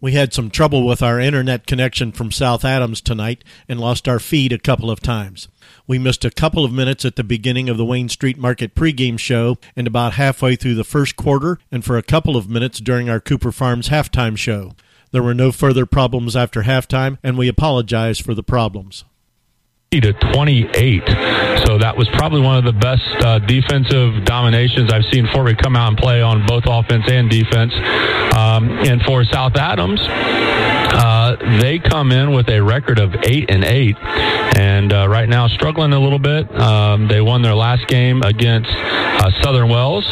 We had some trouble with our internet connection from South Adams tonight and lost our feed a couple of times. We missed a couple of minutes at the beginning of the Wayne Street Market pregame show and about halfway through the first quarter and for a couple of minutes during our Cooper Farms halftime show. There were no further problems after halftime, and we apologize for the problems. To 28. So that was probably one of the best defensive dominations I've seen Fort Ray come out and play on both offense and defense. And for South Adams, they come in with a record of 8-8, and right now struggling a little bit. They won their last game against Southern Wells,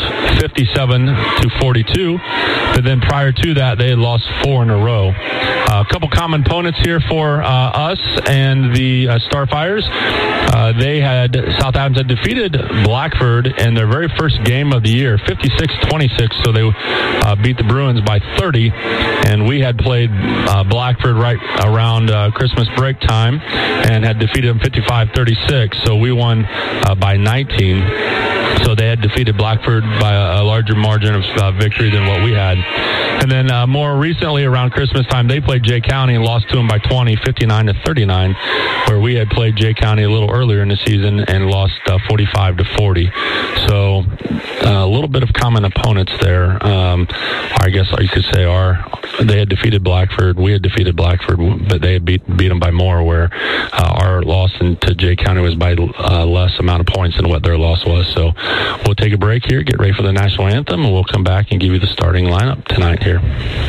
57-42. But then prior to that, they had lost 4 in a row. A couple common opponents here for us and the Starfires. South Adams had defeated Blackford in their very first game of the year, 56-26. So they beat the Bruins by 30, and we had played Blackford right around Christmas break time and had defeated them 55-36. So we won by 19. So they had defeated Blackford by a larger margin of victory than what we had. And then more recently, around Christmas time, they played Jay County and lost to them by 20, 59-39, where we had played Jay County a little earlier in the season and lost 45-40. So a little bit of common opponents there. I guess you could say they had defeated Blackford, we had defeated Blackford, but they had beat them by more, where our loss to Jay County was by less amount of points than what their loss was. So we'll take a break here, get ready for the national anthem, and we'll come back and give you the starting lineup tonight here.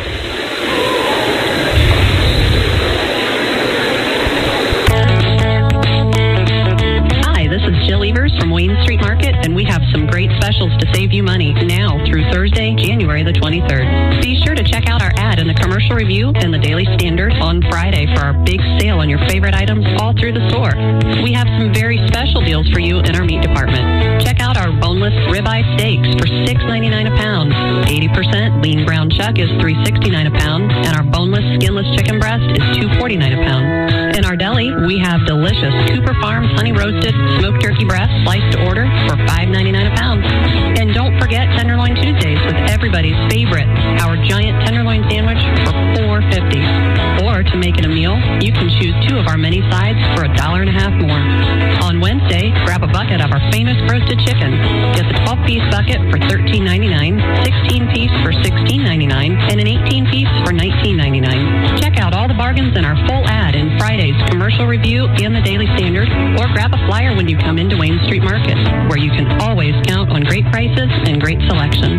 Hi, this is Jill Evers from Wayne Street Market, and we have some great specials to save you money now through Thursday, January the 23rd. Be sure to check out our ad in the Commercial Review and the Daily Standard on Friday for our big sale on your favorite items all through the store. We have some very special deals for you in our meat department. Check out our boneless ribeye steaks for $6.99 a pound. 80% lean brown chuck is $3.69 a pound, and our boneless skinless chicken breast is $2.49 a pound. In our deli, we have delicious Cooper Farms honey roasted smoked turkey breast sliced to order for $5.99 a pound. And don't forget Tenderloin Tuesdays with everybody's favorite, our giant tenderloin sandwich for $4.50. Or to make it a meal, you can choose 2 of our many sides for $1.50 more. On Wednesday, grab a bucket of our famous roasted chicken. Get the 12-piece bucket for $13.99, 16-piece for $16.99, and an 18-piece for $19.99. Check out all the bargains in our full ad in Friday's Commercial Review and the Daily Standard, or grab a flyer when you come into Wayne Street Market, where you can always count on great prices and great selection.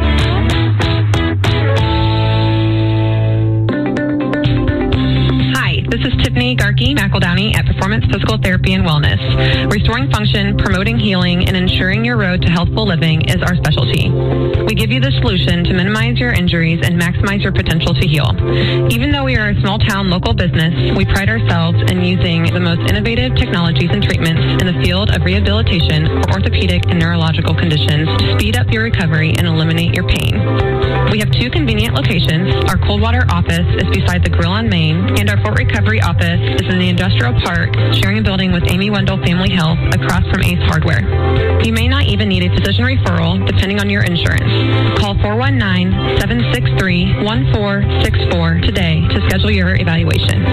This is Tiffany Garkey McEldowney at Performance Physical Therapy and Wellness. Restoring function, promoting healing, and ensuring your road to healthful living is our specialty. We give you the solution to minimize your injuries and maximize your potential to heal. Even though we are a small-town local business, we pride ourselves in using the most innovative technologies and treatments in the field of rehabilitation for orthopedic and neurological conditions to speed up your recovery and eliminate your pain. We have 2 convenient locations. Our Coldwater office is beside the Grill on Main, and our Fort Recovery office is in the Industrial Park, sharing a building with Amy Wendell Family Health across from Ace Hardware. You may not even need a physician referral, depending on your insurance. Call 419-763-1464 today to schedule your evaluation.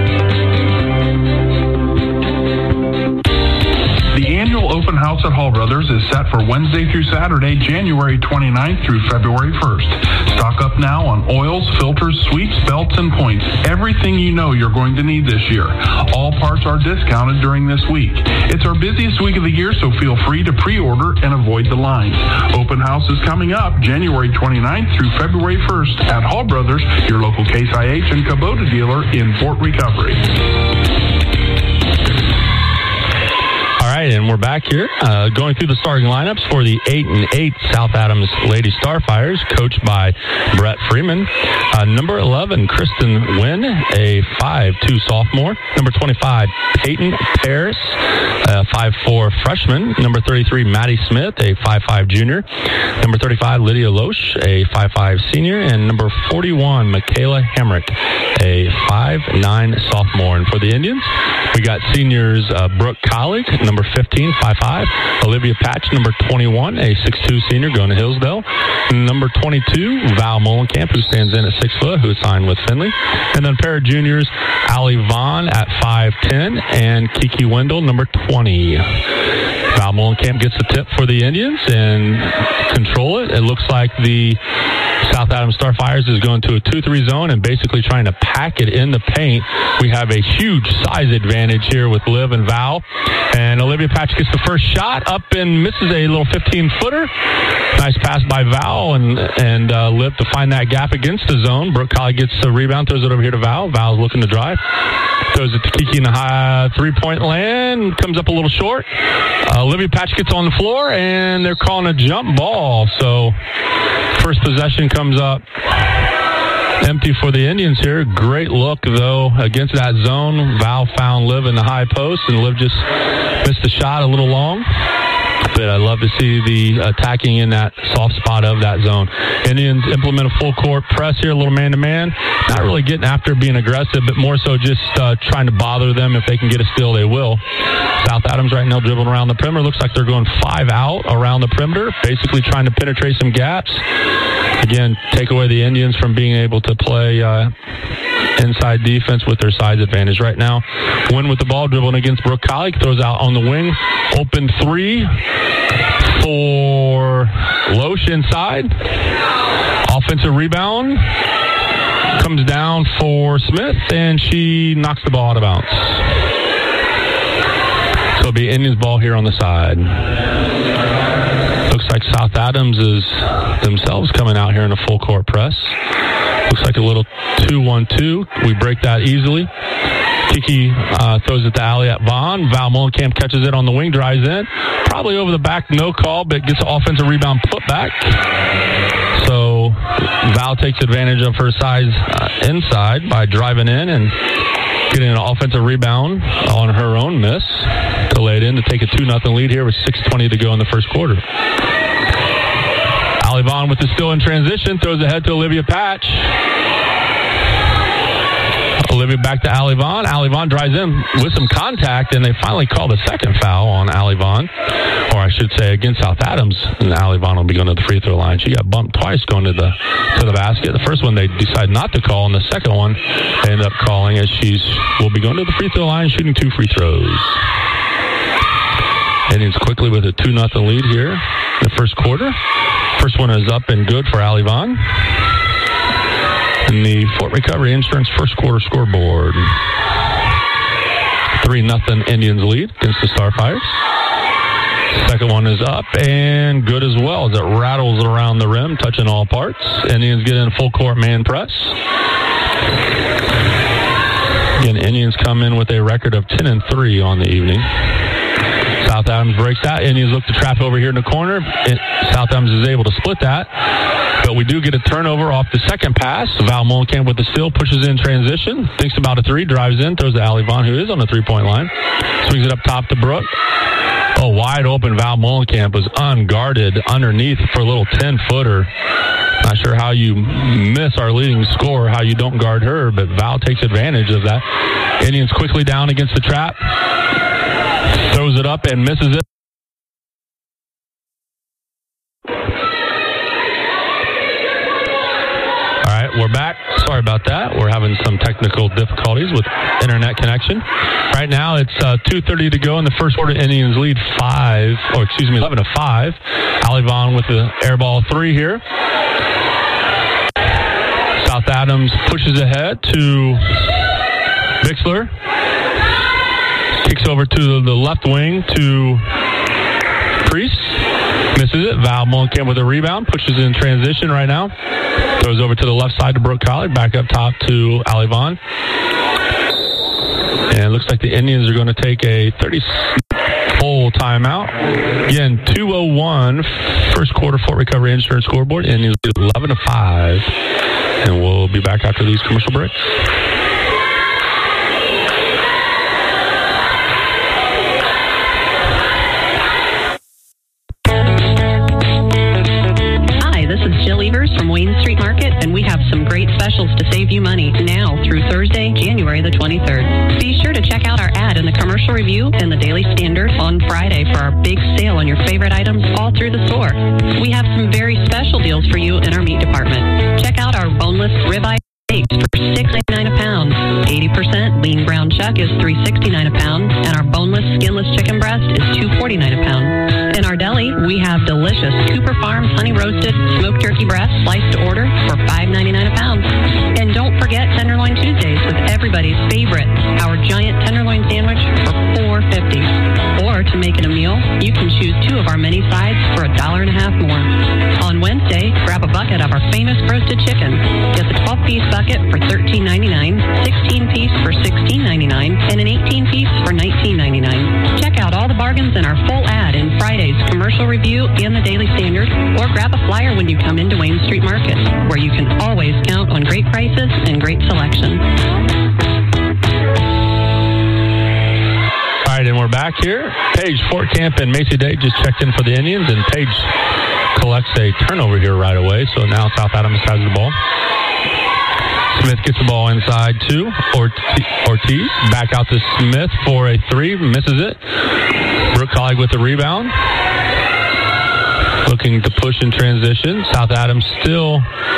The annual open house at Hall Brothers is set for Wednesday through Saturday, January 29th through February 1st. Stock up now on oils, filters, sweeps, belts, and points. Everything you know you're going to need this year. All parts are discounted during this week. It's our busiest week of the year, so feel free to pre-order and avoid the lines. Open house is coming up January 29th through February 1st at Hall Brothers, your local Case IH and Kubota dealer in Fort Recovery. All right, and we're back here going through the starting lineups for the 8-8 South Adams Lady Starfires, coached by Brett Freeman. Number 11, Kristen Wynn, a 5'2" sophomore. Number 25, Peyton Paris, a 5'4" freshman. Number 33, Maddie Smith, a 5'5" junior. Number 35, Lydia Loesch, a 5'5" senior. And number 41, Michaela Hamrick, a 5'9" sophomore. And for the Indians, we got seniors Brooke Collig, number 50, 15, 5'5". Olivia Patch, number 21, a 6'2 senior going to Hillsdale. Number 22, Val Molenkamp, who stands in at 6 foot, who is signed with Finley. And then a pair of juniors, Allie Vaughn at 5'10", and Kiki Wendell, number 20. Val Molenkamp gets the tip for the Indians and control it. It looks like the South Adams Starfires is going to a 2-3 zone and basically trying to pack it in the paint. We have a huge size advantage here with Liv and Val. And Olivia Patch gets the first shot up and misses a little 15-footer. Nice pass by Val and Liv to find that gap against the zone. Brooke Colley gets the rebound, throws it over here to Val. Val's looking to drive. Throws it to Kiki in the high three-point land. Comes up a little short. Olivia Patch gets on the floor, and they're calling a jump ball. So first possession comes up empty for the Indians here. Great look, though, against that zone. Val found Liv in the high post, and Liv just missed the shot a little long. But I love to see the attacking in that soft spot of that zone. Indians implement a full court press here, a little man-to-man. Not really getting after being aggressive, but more so just trying to bother them. If they can get a steal, they will. South Adams right now dribbling around the perimeter. Looks like they're going 5 out around the perimeter, basically trying to penetrate some gaps. Again, take away the Indians from being able to play inside defense with their size advantage. Right now, Wynn with the ball, dribbling against Brooke Colley, throws out on the wing. Open 3 for Loesch inside. Offensive rebound. Comes down for Smith, and she knocks the ball out of bounds. So it'll be Indians ball here on the side. Looks like South Adams is themselves coming out here in a full court press. Looks like a little 2-1-2. We break that easily. Kiki throws it to Allie at Vaughn. Val Molenkamp catches it on the wing, drives in. Probably over the back, no call, but gets an offensive rebound put back. So Val takes advantage of her size inside by driving in and getting an offensive rebound on her own miss to lay it in to take a 2-0 lead here with 6:20 to go in the first quarter. Allie Vaughn with the steal in transition, throws ahead to Olivia Patch. Olivia back to Allie Vaughn. Allie Vaughn drives in with some contact, and they finally called a second foul on Allie Vaughn, or I should say against South Adams, and Allie Vaughn will be going to the free throw line. She got bumped twice going to the basket. The first one they decided not to call, and the second one they ended up calling as she will be going to the free throw line, shooting 2 free throws. Indians quickly with a 2-0 lead here in the first quarter. First one is up and good for Allie Vaughn. And the Fort Recovery Insurance first quarter scoreboard. 3-0 Indians lead against the Starfires. Second one is up and good as well as it rattles around the rim, touching all parts. Indians get in full court man press. Again, Indians come in with a record of 10-3 on the evening. South Adams breaks that. Indians look to trap over here in the corner. South Adams is able to split that. But we do get a turnover off the second pass. Val Molenkamp with the steal, pushes in transition, thinks about a 3, drives in, throws to Allie Vaughn, who is on the 3-point line. Swings it up top to Brooke. Oh, wide open. Val Molenkamp was unguarded underneath for a little 10-footer. Not sure how you miss our leading scorer, how you don't guard her, but Val takes advantage of that. Indians quickly down against the trap. Throws it up and misses it. All right, we're back. Sorry about that. We're having some technical difficulties with internet connection. Right now, it's 2:30 to go in the first quarter. Indians lead 11-5. Allie Vaughn with the air ball 3 here. South Adams pushes ahead to Bixler. Kicks over to the left wing to Priest. Misses it. Val Molenkamp with a rebound. Pushes in transition right now. Throws over to the left side to Brooke Colley. Back up top to Allie Vaughn. And it looks like the Indians are going to take a 30 full timeout. Again, 2:01 first quarter Fort Recovery Insurance scoreboard. Indians 11-5. And we'll be back after these commercial breaks. From Wayne Street Market, and we have some great specials to save you money now through through Thursday, January the 23rd. Be sure to check out our ad in the Commercial Review and the Daily Standard on Friday for our big sale on your favorite items all through the store. We have some very special deals for you in our meat department. Check out our boneless ribeye steaks for $6.99 a pound. 80% lean brown chuck is $3.69 a pound, and our boneless skinless chicken breast is $2.49 a pound. In our deli, we have delicious Cooper Farms honey roasted smoked turkey breast sliced to order for $5.99 a pound. And don't forget Tenderloin Tuesdays with everybody's favorite, our giant tenderloin sandwich for $4.50. Or to make it a meal, you can choose 2 of our many sides for $1.50 more. On Wednesday, grab a bucket of our famous roasted chicken. Get the 12-piece bucket for $13.99, 16-piece for $16.99, and an 18-piece for $19.99. Check out all the bargains in our full ad in Friday's Commercial Review and the Daily Standard, or grab a flyer when you come into Wayne Street Market, where you can always count on great prices and great selection. All right, and we're back here. Paige Fortcamp and Macy Day just checked in for the Indians, and Paige collects a turnover here right away. So now South Adams has the ball. Smith gets the ball inside to Ortiz. Back out to Smith for a 3. Misses it. Brooke Collig with the rebound. Looking to push in transition. South Adams still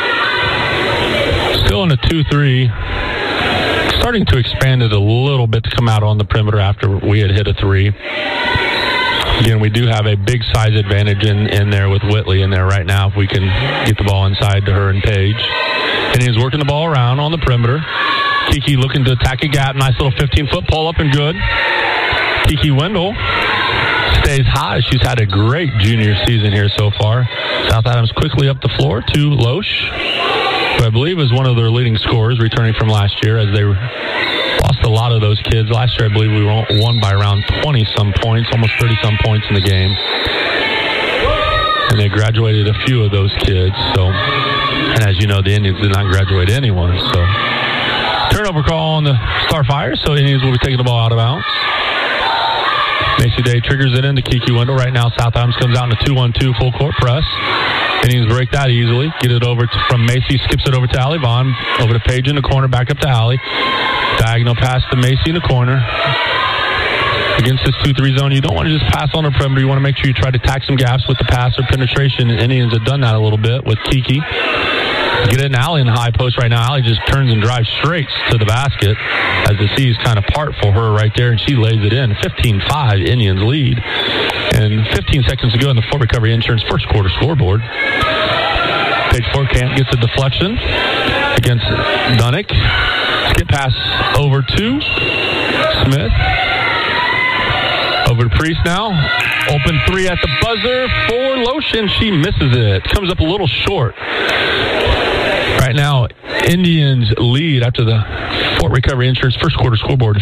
in a 2-3. Starting to expand it a little bit to come out on the perimeter after we had hit a 3. Again, we do have a big size advantage in there with Whitley in there right now if we can get the ball inside to her and Paige. And he's working the ball around on the perimeter. Kiki looking to attack a gap. Nice little 15-foot pull up and good. Kiki Wendell stays high. She's had a great junior season here so far. South Adams quickly up the floor to Loesch, who I believe is one of their leading scorers returning from last year, as they lost a lot of those kids. Last year, I believe we won by around 20-some points, almost 30-some points in the game. And they graduated a few of those kids. So, and as you know, the Indians did not graduate anyone. So, turnover call on the Starfire. So, Indians will be taking the ball out of bounds. Macy Day triggers it into Kiki Wendell. Right now, South Adams comes out in a 2-1-2 full court press. Indians break that easily. Get it over from Macy, skips it over to Allie Vaughn. Over to Paige in the corner, back up to Allie. Diagonal pass to Macy in the corner. Against this 2-3 zone, you don't want to just pass on the perimeter. You want to make sure you try to attack some gaps with the pass or penetration. And Indians have done that a little bit with Kiki. Get it in Allie in the high post right now. Allie just turns and drives straight to the basket as the seas kind of part for her right there, and she lays it in. 15-5 Indians lead. And 15 seconds to go in the Fort Recovery Insurance first quarter scoreboard. Paige Fortcamp gets a deflection against Dunnick. Skip pass over to Smith. Over to Priest now. Open 3 at the buzzer for Loesch, and she misses it. Comes up a little short. Right now, Indians lead after the Fort Recovery Insurance first quarter scoreboard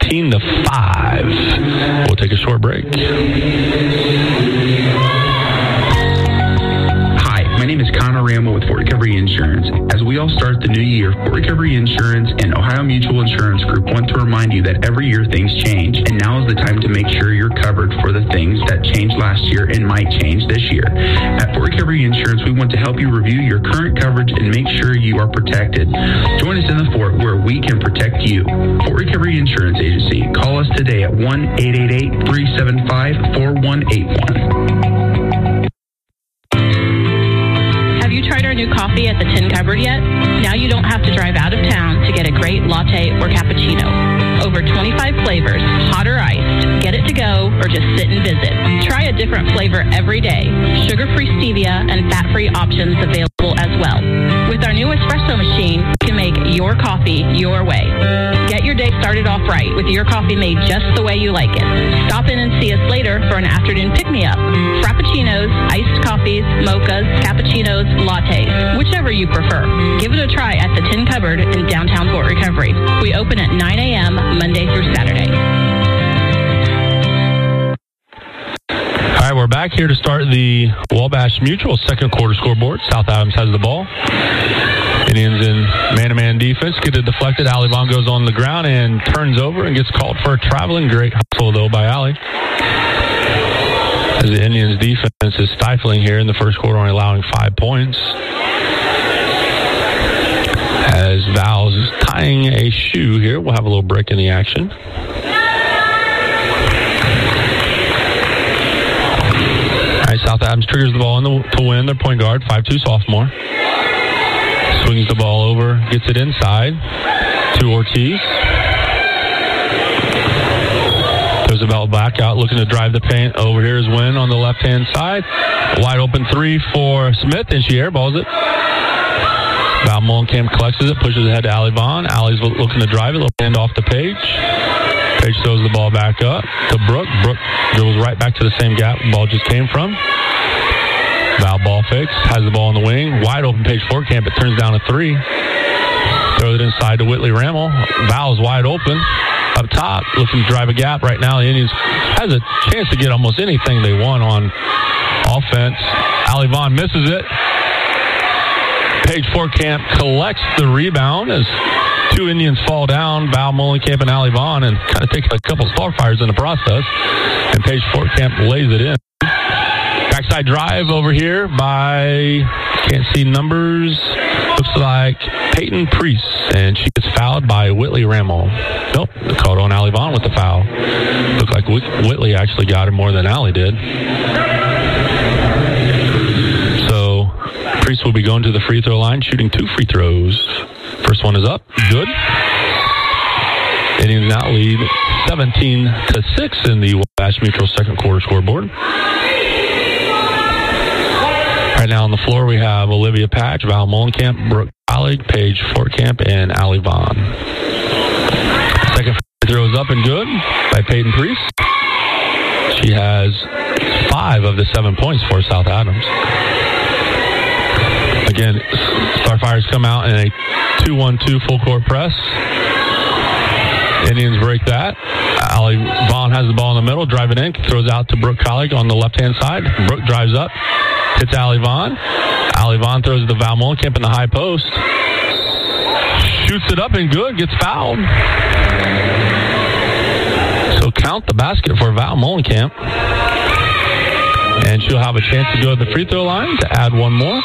15-5. We'll take a short break. My name is Connor Rambo with Fort Recovery Insurance. As we all start the new year, Fort Recovery Insurance and Ohio Mutual Insurance Group want to remind you that every year things change, and now is the time to make sure you're covered for the things that changed last year and might change this year. At Fort Recovery Insurance, we want to help you review your current coverage and make sure you are protected. Join us in the Fort where we can protect you. Fort Recovery Insurance Agency. Call us today at 1-888-375-4181. Tried our new coffee at the Tin Cupboard yet? Now you don't have to drive out of town to get a great latte or cappuccino. Over 25 flavors, hot or iced. Get it to go or just sit and visit. Try a different flavor every day. Sugar-free stevia and fat-free options available as well. With our new espresso machine, you can make your coffee your way. Get your day started off right with your coffee made just the way you like it. Stop in and see us later for an afternoon pick-me-up. Frappuccinos, iced coffees, mochas, cappuccinos, lattes, whichever you prefer. Give it a try at the Tin Cupboard in downtown Fort Recovery. We open at 9 a.m. Monday through Saturday. All right, we're back here to start the Wabash Mutual second quarter scoreboard. South Adams has the ball. Indians in man-to-man defense. Get it deflected. Allie Vaughn goes on the ground and turns over and gets called for a traveling. Great hustle, though, by Allie. As the Indians' defense is stifling here in the first quarter, only allowing 5 points. As as Val's tying a shoe here. We'll have a little break in the action. All right, South Adams triggers the ball to win. Their point guard, 5'2" sophomore. Swings the ball over, gets it inside to Ortiz. Throws the ball back out, looking to drive the paint. Over here is Wynn on the left-hand side. Wide open three for Smith, and she airballs it. Val Mullenkamp collects it, pushes ahead to Allie Vaughn. Allie's looking to drive it, little hand off to Paige. Paige throws the ball back up to Brooke. Brooke goes right back to the same gap the ball just came from. Val ball fakes, has the ball in the wing. Wide open Paige Fortcamp, it turns down a three. Throws it inside to Whitley Rammel. Val's wide open. Up top, looking to drive a gap right now. The Indians has a chance to get almost anything they want on offense. Allie Vaughn misses it. Paige Fortcamp collects the rebound as two Indians fall down, Val Mullenkamp and Allie Vaughn, and kind of take a couple Starfires in the process. And Paige Fortcamp lays it in. Backside drive over here by, can't see numbers, looks like Peyton Priest, and she gets fouled by Whitley Rammel. Nope, they called on Allie Vaughn with the foul. Looked like Whitley actually got her more than Allie did. So Priest will be going to the free throw line, shooting 2 free throws. First one is up, good. Indians now lead 17-6 in the Wabash Mutual second quarter scoreboard. Right now on the floor we have Olivia Patch, Val Mullenkamp, Brooke Collig, Paige Fortcamp, and Allie Vaughn. Second free throw is up and good by Peyton Priest. She has 5 of the 7 points for South Adams. Again, Starfires come out in a 2-1-2 full court press. Indians break that. Allie Vaughn has the ball in the middle, driving in, throws out to Brooke Collig on the left-hand side. Brooke drives up, hits Allie Vaughn. Allie Vaughn throws it to Val Mullenkamp in the high post. Shoots it up and good, gets fouled. So count the basket for Val Mullenkamp. And she'll have a chance to go to the free throw line to add one more.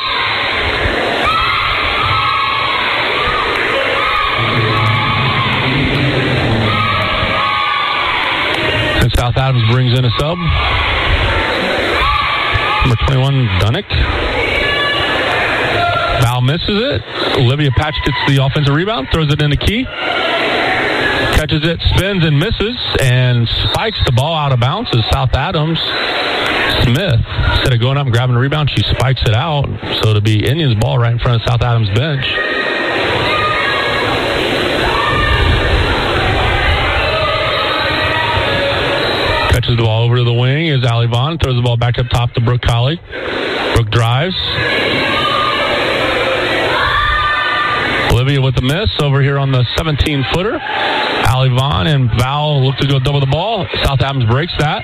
And South Adams brings in a sub. Number 21, Dunnick. Val misses it. Olivia Patch gets the offensive rebound, throws it into Key. Catches it, spins and misses, and spikes the ball out of bounds as South Adams. Smith, instead of going up and grabbing the rebound, she spikes it out. So it'll be Indians ball right in front of South Adams bench. Catches the ball over to the wing is Allie Vaughn. Throws the ball back up top to Brooke Collig. Brooke drives. Olivia with the miss over here on the 17-footer. Allie Vaughn and Val look to go double the ball. South Adams breaks that.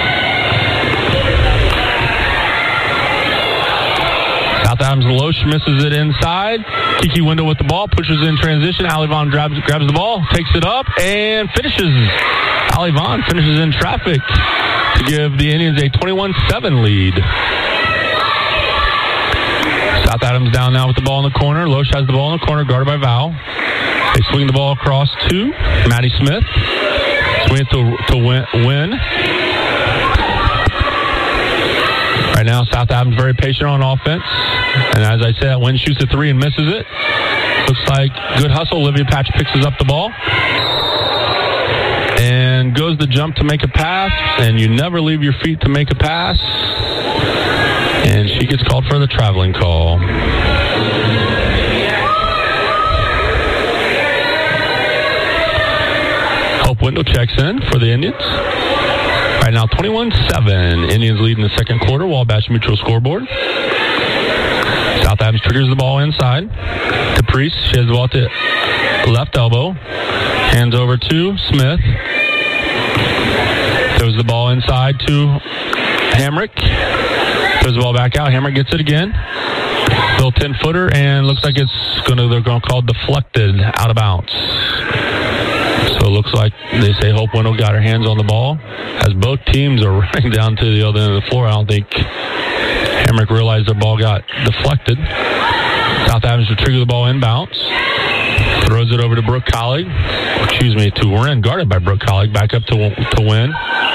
South Adams Loesch misses it inside. Kiki Window with the ball, pushes in transition. Allie Vaughn grabs the ball, takes it up, and finishes. Allie Vaughn finishes in traffic to give the Indians a 21-7 lead. South Adams down now with the ball in the corner. Loesch has the ball in the corner, guarded by Val. They swing the ball across to Maddie Smith. Swing it to Wynn. Right now, South Adams very patient on offense. And as I said, Wynn shoots a 3 and misses it. Looks like good hustle. Olivia Patch picks up the ball. And goes the jump to make a pass. And you never leave your feet to make a pass. And she gets called for the traveling call. Hope Window checks in for the Indians. Right now, 21-7. Indians lead in the second quarter. Wabash Mutual scoreboard. South Adams triggers the ball inside to Priest. She has the ball to left elbow. Hands over to Smith. Throws the ball inside to Hamrick. Throws the ball back out. Hamrick gets it again. Little 10-footer, and looks like they're going to call deflected out of bounds. So it looks like they say Hope Window got her hands on the ball. As both teams are running down to the other end of the floor, I don't think Hamrick realized their ball got deflected. South Adams will trigger the ball inbounds. Throws it over to Brooke Collig. To Wren, guarded by Brooke Collig. Back up to Wynn.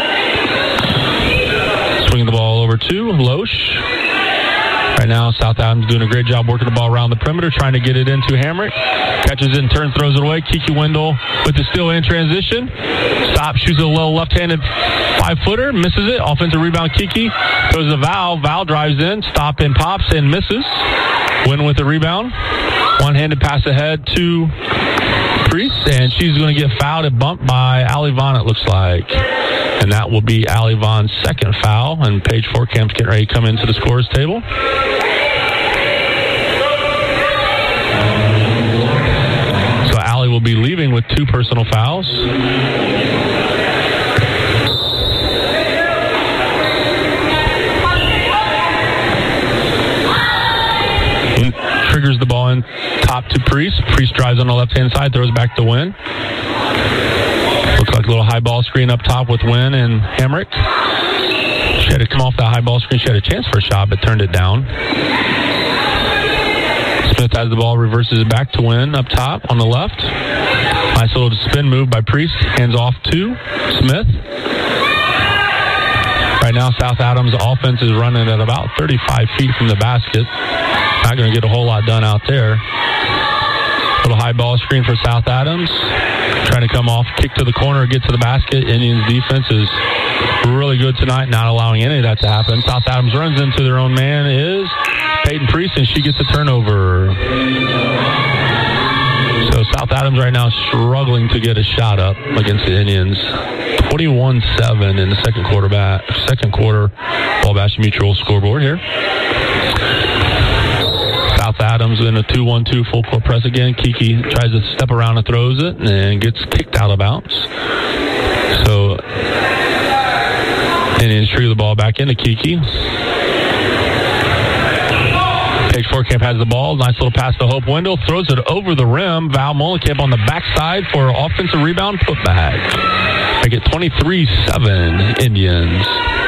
Swinging the ball over to Loesch. Right now, South Adams doing a great job working the ball around the perimeter, trying to get it into Hamrick. Catches it and turns, throws it away. Kiki Wendell with the steal in transition. Stop, shoots a little left-handed 5-footer, misses it. Offensive rebound, Kiki. Goes to Val. Val drives in, stop and pops and misses. Wynn with the rebound. One-handed pass ahead to Priest, and she's going to get fouled and bumped by Allie Vaughn, it looks like. And that will be Allie Vaughn's second foul, and Paige Forkamp's getting ready to come into the scorer's table. So Allie will be leaving with 2 personal fouls. Triggers the ball in top to Priest. Priest drives on the left-hand side, throws back to Wynn. Looks like a little high ball screen up top with Wynn and Hamrick. She had to come off that high ball screen. She had a chance for a shot, but turned it down. Smith has the ball, reverses it back to Wynn up top on the left. Nice little spin move by Priest. Hands off to Smith. Right now, South Adams' offense is running at about 35 feet from the basket. Not going to get a whole lot done out there. Little high ball screen for South Adams. Trying to come off, kick to the corner, get to the basket. Indians' defense is really good tonight, not allowing any of that to happen. South Adams runs into their own man is Peyton Priest, and she gets a turnover. So South Adams right now struggling to get a shot up against the Indians. 21-7 in the second quarter. Wabash Mutual scoreboard here. South Adams in a 2-1-2 full court press again. Kiki tries to step around and throws it and gets kicked out of bounds. So Indians trigger the ball back into Kiki. Paige Forkamp has the ball. Nice little pass to Hope Wendell. Throws it over the rim. Val Molenkamp on the backside for offensive rebound putback. Make it 23-7 Indians.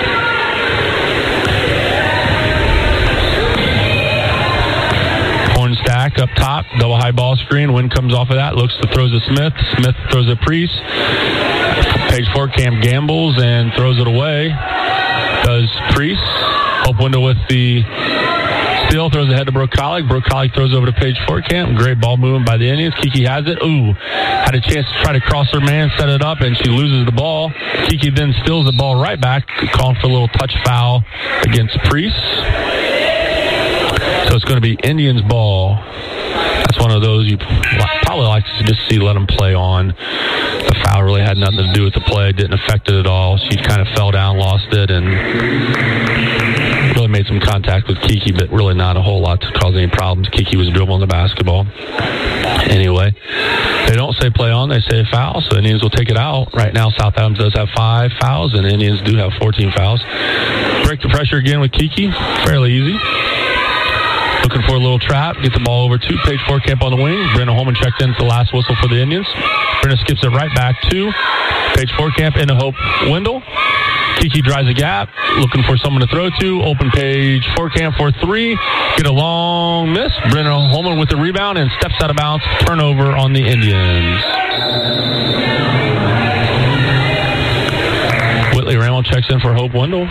Stack up top, double high ball screen. Wynn comes off of that, looks to throws to Smith. Smith throws it Priest. Paige Forkamp gambles and throws it away. Does Priest. Hope Wendell with the steal, throws ahead to Brooke Collig. Brooke Collig throws over to Paige Forkamp. Great ball movement by the Indians. Kiki has it. Had a chance to try to cross her man, set it up, and she loses the ball. Kiki then steals the ball right back, calling for a little touch foul against Priest. So it's going to be Indians ball. That's one of those you probably like to just see let them play on. The foul really had nothing to do with the play. Didn't affect it at all. She kind of fell down, lost it, and really made some contact with Kiki, but really not a whole lot to cause any problems. Kiki was dribbling the basketball. Anyway, they don't say play on, they say foul, so Indians will take it out. Right now, South Adams does have 5 fouls, and Indians do have 14 fouls. Break the pressure again with Kiki. Fairly easy. Looking for a little trap. Get the ball over to Paige Forkamp on the wing. Brenna Holman checked in for the last whistle for the Indians. Brenna skips it right back to Paige Forkamp into Hope Wendell. Kiki drives a gap. Looking for someone to throw to. Open Paige Forkamp for 3. Get a long miss. Brenna Holman with the rebound and steps out of bounds. Turnover on the Indians. Whitley Ramel checks in for Hope Wendell.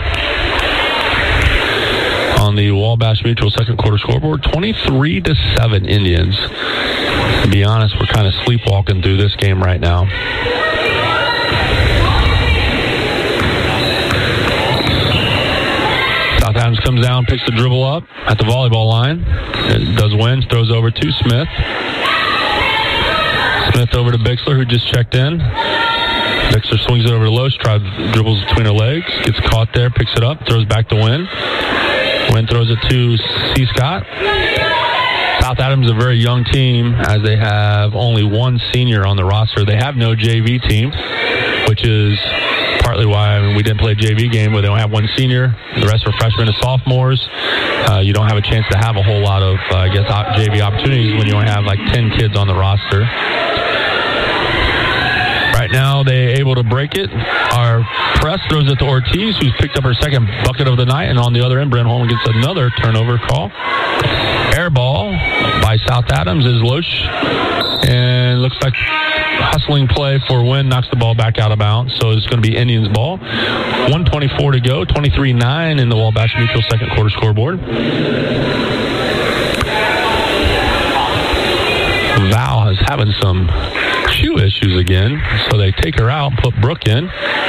On the Wabash Mutual second quarter scoreboard, 23-7 Indians. To be honest, we're kind of sleepwalking through this game right now. South Adams comes down, picks the dribble up at the volleyball line. It does win, throws over to Smith. Smith over to Bixler, who just checked in. Bixler swings it over to Loesch, dribbles between her legs, gets caught there, picks it up, throws back to Wynn. Wynn throws it to C. Scott. South Adams is a very young team, as they have only 1 senior on the roster. They have no JV team, which is partly why we didn't play a JV game, where they don't have 1 senior. The rest are freshmen and sophomores. You don't have a chance to have a whole lot of, JV opportunities when you only have like 10 kids on the roster. Right now, they're able to break it. Our press throws it to Ortiz, who's picked up her second bucket of the night. And on the other end, Brent Holman gets another turnover call. Air ball by by South Adams is Loesch. And looks like hustling play for Wynn knocks the ball back out of bounds. So it's going to be Indians ball. 1:24 to go. 23-9 in the Wabash Mutual second quarter scoreboard. Val is having some shoe issues again, so they take her out and put Brooke in.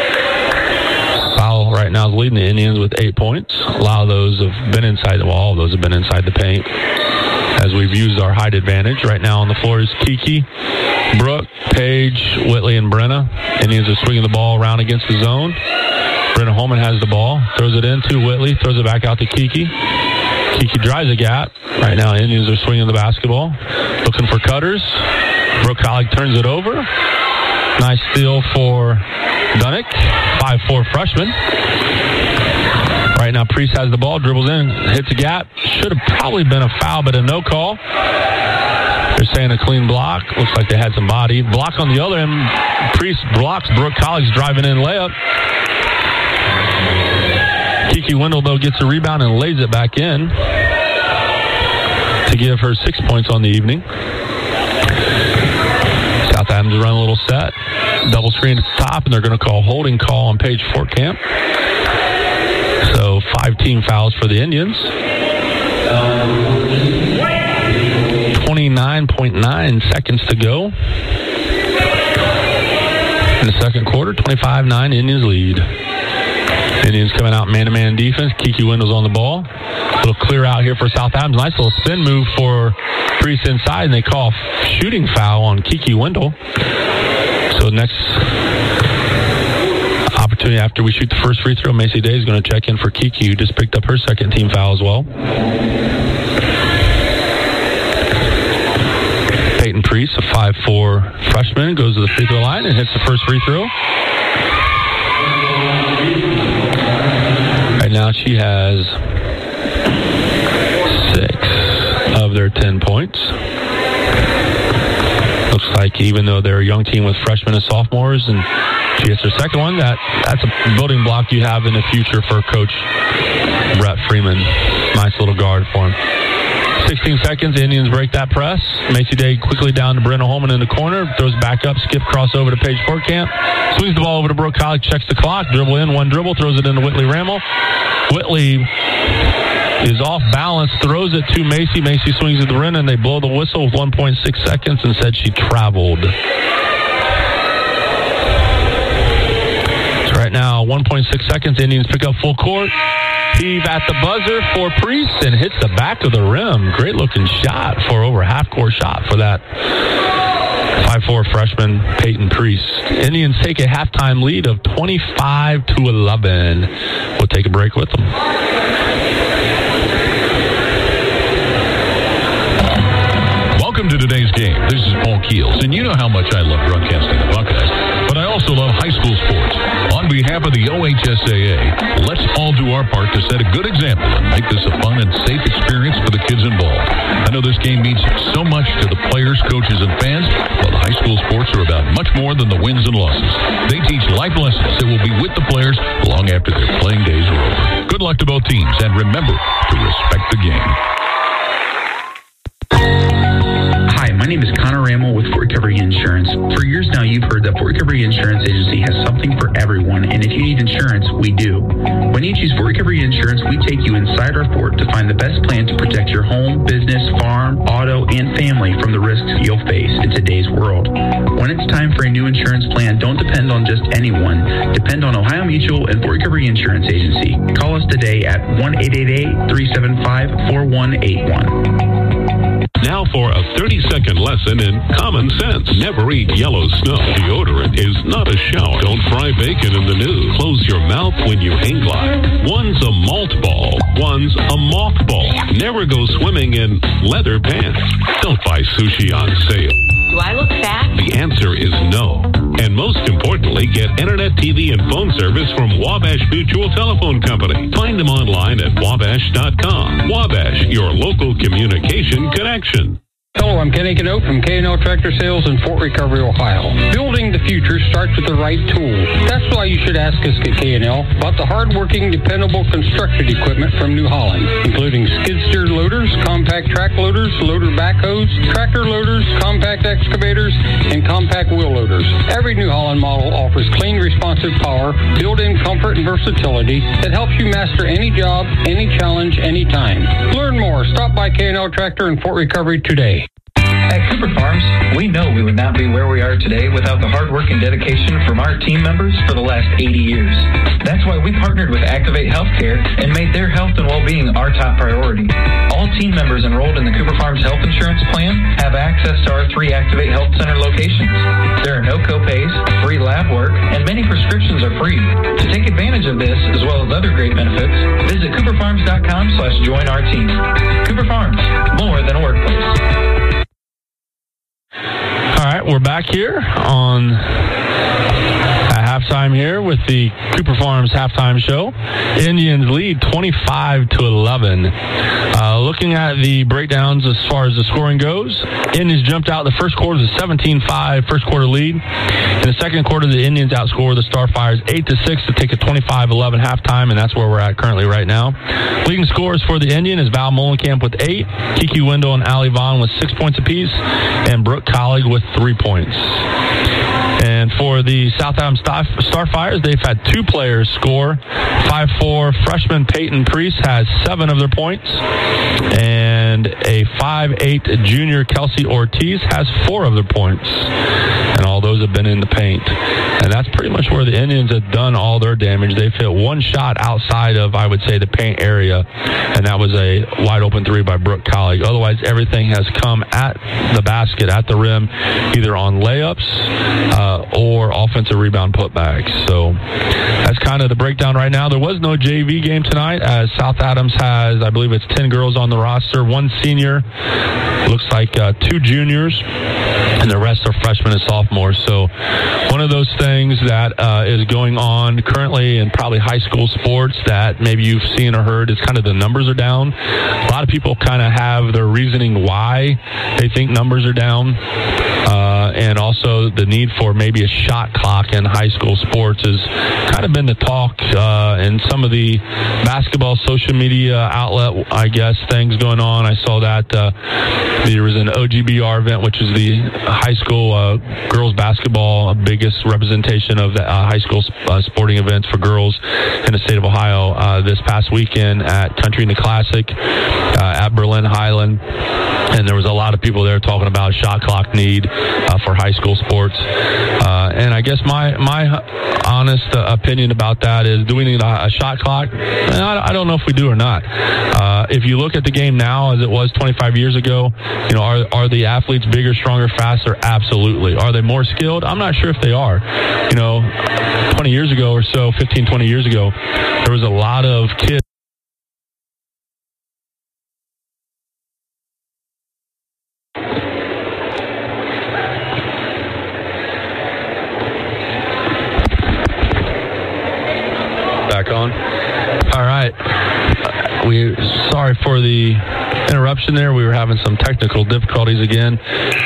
Val right now is leading the Indians with 8 points. A lot of those have been inside the wall. Those have been inside the paint as we've used our height advantage. Right now on the floor is Kiki, Brooke, Paige, Whitley, and Brenna. Indians are swinging the ball around against the zone. Brenna Holman has the ball, throws it in to Whitley, throws it back out to Kiki. Kiki drives a gap. Right now, Indians are swinging the basketball, looking for cutters. Brooke Collick turns it over. Nice steal for Dunnick, 5'4" freshman. Right now, Priest has the ball, dribbles in, hits a gap. Should have probably been a foul, but a no call. They're saying a clean block. Looks like they had some body. Block on the other end. Priest blocks Brooke Collick's driving in layup. Kiki Wendell, though, gets a rebound and lays it back in to give her 6 points on the evening. South Adams run a little set. Double screen at the top, and they're going to call holding call on Paige Fortcamp. So 5 team fouls for the Indians. 29.9 seconds to go in the second quarter. 25-9, Indians lead. Indians coming out man-to-man defense. Kiki Wendell's on the ball. A little clear out here for South Adams. Nice little spin move for Priest inside, and they call shooting foul on Kiki Wendell. So next opportunity after we shoot the first free throw, Macy Day is going to check in for Kiki, who just picked up her second team foul as well. Peyton Priest, a 5'4" freshman, goes to the free throw line and hits the first free throw. Right now she has 6 of their 10 points. Looks like even though they're a young team with freshmen and sophomores, and she hits her second one, that's a building block you have in the future for Coach Brett Freeman. Nice little guard for him. 16 seconds, the Indians break that press. Macy Day quickly down to Brenna Holman in the corner, throws back up, skip crossover to Paige Fortcamp, swings the ball over to Brooke Collick, checks the clock, dribble in, one dribble, throws it into Whitley Rammel. Whitley is off balance, throws it to Macy. Macy swings at the rim, and they blow the whistle with 1.6 seconds and said she traveled. So right now, 1.6 seconds, Indians pick up full court. Heave at the buzzer for Priest and hits the back of the rim. Great looking shot for over a half-court shot for that 5'4" freshman Peyton Priest. Indians take a halftime lead of 25-11. We'll take a break with them. Welcome to today's game. This is Paul Keels, and you know how much I love broadcasting the Buckeyes, but I also love high school sports. On behalf of the OHSAA, let's all do our part to set a good example and make this a fun and safe experience for the kids involved. I know this game means so much to the players, coaches, and fans, but high school sports are about much more than the wins and losses. They teach life lessons that will be with the players long after their playing days are over. Good luck to both teams, and remember to respect the game. Hi, my name is Connor Rammel with Fort Recovery Insurance. For years now, you've heard that Fort Recovery Insurance Agency has something for everyone, and if you need insurance, we do. When you choose Fort Recovery Insurance, we take you inside our fort to find the best plan to protect your home, business, farm, auto, and family from the risks you'll face in today's world. When it's time for a new insurance plan, don't depend on just anyone. Depend on Ohio Mutual and Fort Recovery Insurance Agency. Call us today at 1-888-375-4181. Now for a 30-second lesson in common sense. Never eat yellow snow. Deodorant is not a shower. Don't fry bacon in the nude. Close your mouth when you hang glide. One's a malt ball. One's a mothball. Never go swimming in leather pants. Don't buy sushi on sale. Do I look fat? The answer is no. And most importantly, get internet, TV, and phone service from Wabash Mutual Telephone Company. Find them online at wabash.com. Wabash, your local communication connection. Hello, I'm Kenny Canote from K&L Tractor Sales in Fort Recovery, Ohio. Building the future starts with the right tools. That's why you should ask us at K&L about the hard-working, dependable construction equipment from New Holland, including skid steer loaders, compact track loaders, loader backhoes, tractor loaders, compact excavators, and compact wheel loaders. Every New Holland model offers clean, responsive power, built-in comfort and versatility that helps you master any job, any challenge, anytime. Learn more. Stop by K&L Tractor in Fort Recovery today. At Cooper Farms, we know we would not be where we are today without the hard work and dedication from our team members for the last 80 years. That's why we partnered with Activate Healthcare and made their health and well-being our top priority. All team members enrolled in the Cooper Farms Health Insurance Plan have access to our 3 Activate Health Center locations. There are no copays, free lab work, and many prescriptions are free. To take advantage of this, as well as other great benefits, visit cooperfarms.com/join our team. Cooper Farms, more than a workplace. All right, we're back here on halftime here with the Cooper Farms halftime show. Indians lead 25-11. Looking at the breakdowns as far as the scoring goes, Indians jumped out the first quarter with a 17-5 first quarter lead. In the second quarter, the Indians outscored the Starfires 8-6 to take a 25-11 halftime, and that's where we're at currently right now. Leading scorers for the Indian is Val Molenkamp with 8, Kiki Wendell and Allie Vaughn with 6 points apiece, and Brooke Collig with 3 points. And for the South Adams Starfires, they've had 2 players score. 5'4" freshman Peyton Priest has 7 of their points, and a 5'8" junior Kelsey Ortiz has 4 of their points. And all those have been in the paint. And that's pretty much where the Indians have done all their damage. They've hit 1 shot outside of, I would say, the paint area, and that was a wide-open 3 by Brooke Collig. Otherwise, everything has come at the basket, at the rim, either on layups or offensive rebound putbacks. So that's kind of the breakdown right now. There was no JV game tonight, as South Adams has, I believe it's 10 girls on the roster, 1 senior, looks like 2 juniors, and the rest are freshmen and sophomores. So one of those things that is going on currently in probably high school sports that maybe you've seen or heard is kind of the numbers are down. A lot of people kind of have their reasoning why they think numbers are down. And also the need for maybe a shot clock in high school sports has kind of been the talk in some of the basketball social media outlet, I guess, things going on. I saw that there was an OGBR event, which is the high school girls basketball biggest representation of the high school sporting events for girls in the state of Ohio this past weekend at Country in the Classic at Berlin Highland. And there was a lot of people there talking about shot clock need for high school sports. And I guess my honest opinion about that is, do we need a shot clock? I don't know if we do or not. If you look at the game now as it was 25 years ago, you know, are the athletes bigger, stronger, faster? Absolutely. Are they more skilled? I'm not sure if they are. You know, 20 years ago or so, 15, 20 years ago, there was a lot of kids. Back on. All right. We're sorry for the interruption there. We were having some technical difficulties again.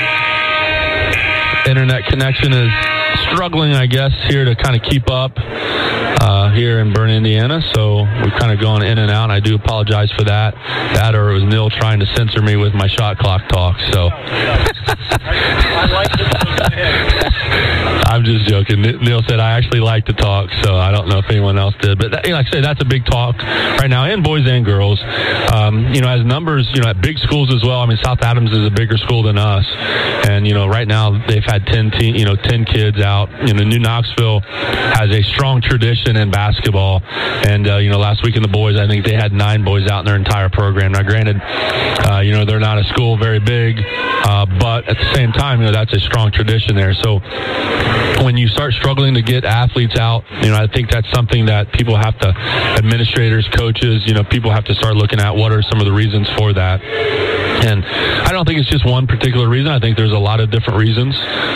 Internet connection is struggling, I guess, here to kind of keep up here in Bern, Indiana. So we've kind of gone in and out. I do apologize for that. That, or it was Neil trying to censor me with my shot clock talk. So I'm just joking. Neil said I actually like to talk, so I don't know if anyone else did. But like I say, that's a big talk right now, in boys and girls. You know, as numbers, you know, at big schools as well. I mean, South Adams is a bigger school than us, and you know, right now they've had 10 kids out. You know, New Knoxville has a strong tradition in basketball, and you know, last week in the boys, I think they had 9 boys out in their entire program. Now, granted, you know, they're not a school very big, but at the same time, you know, that's a strong tradition there. So when you start struggling to get athletes out, you know, I think that's something that people have to, administrators, coaches, you know, people have to start looking at what are some of the reasons for that. And I don't think it's just one particular reason. I think there's a lot of different reasons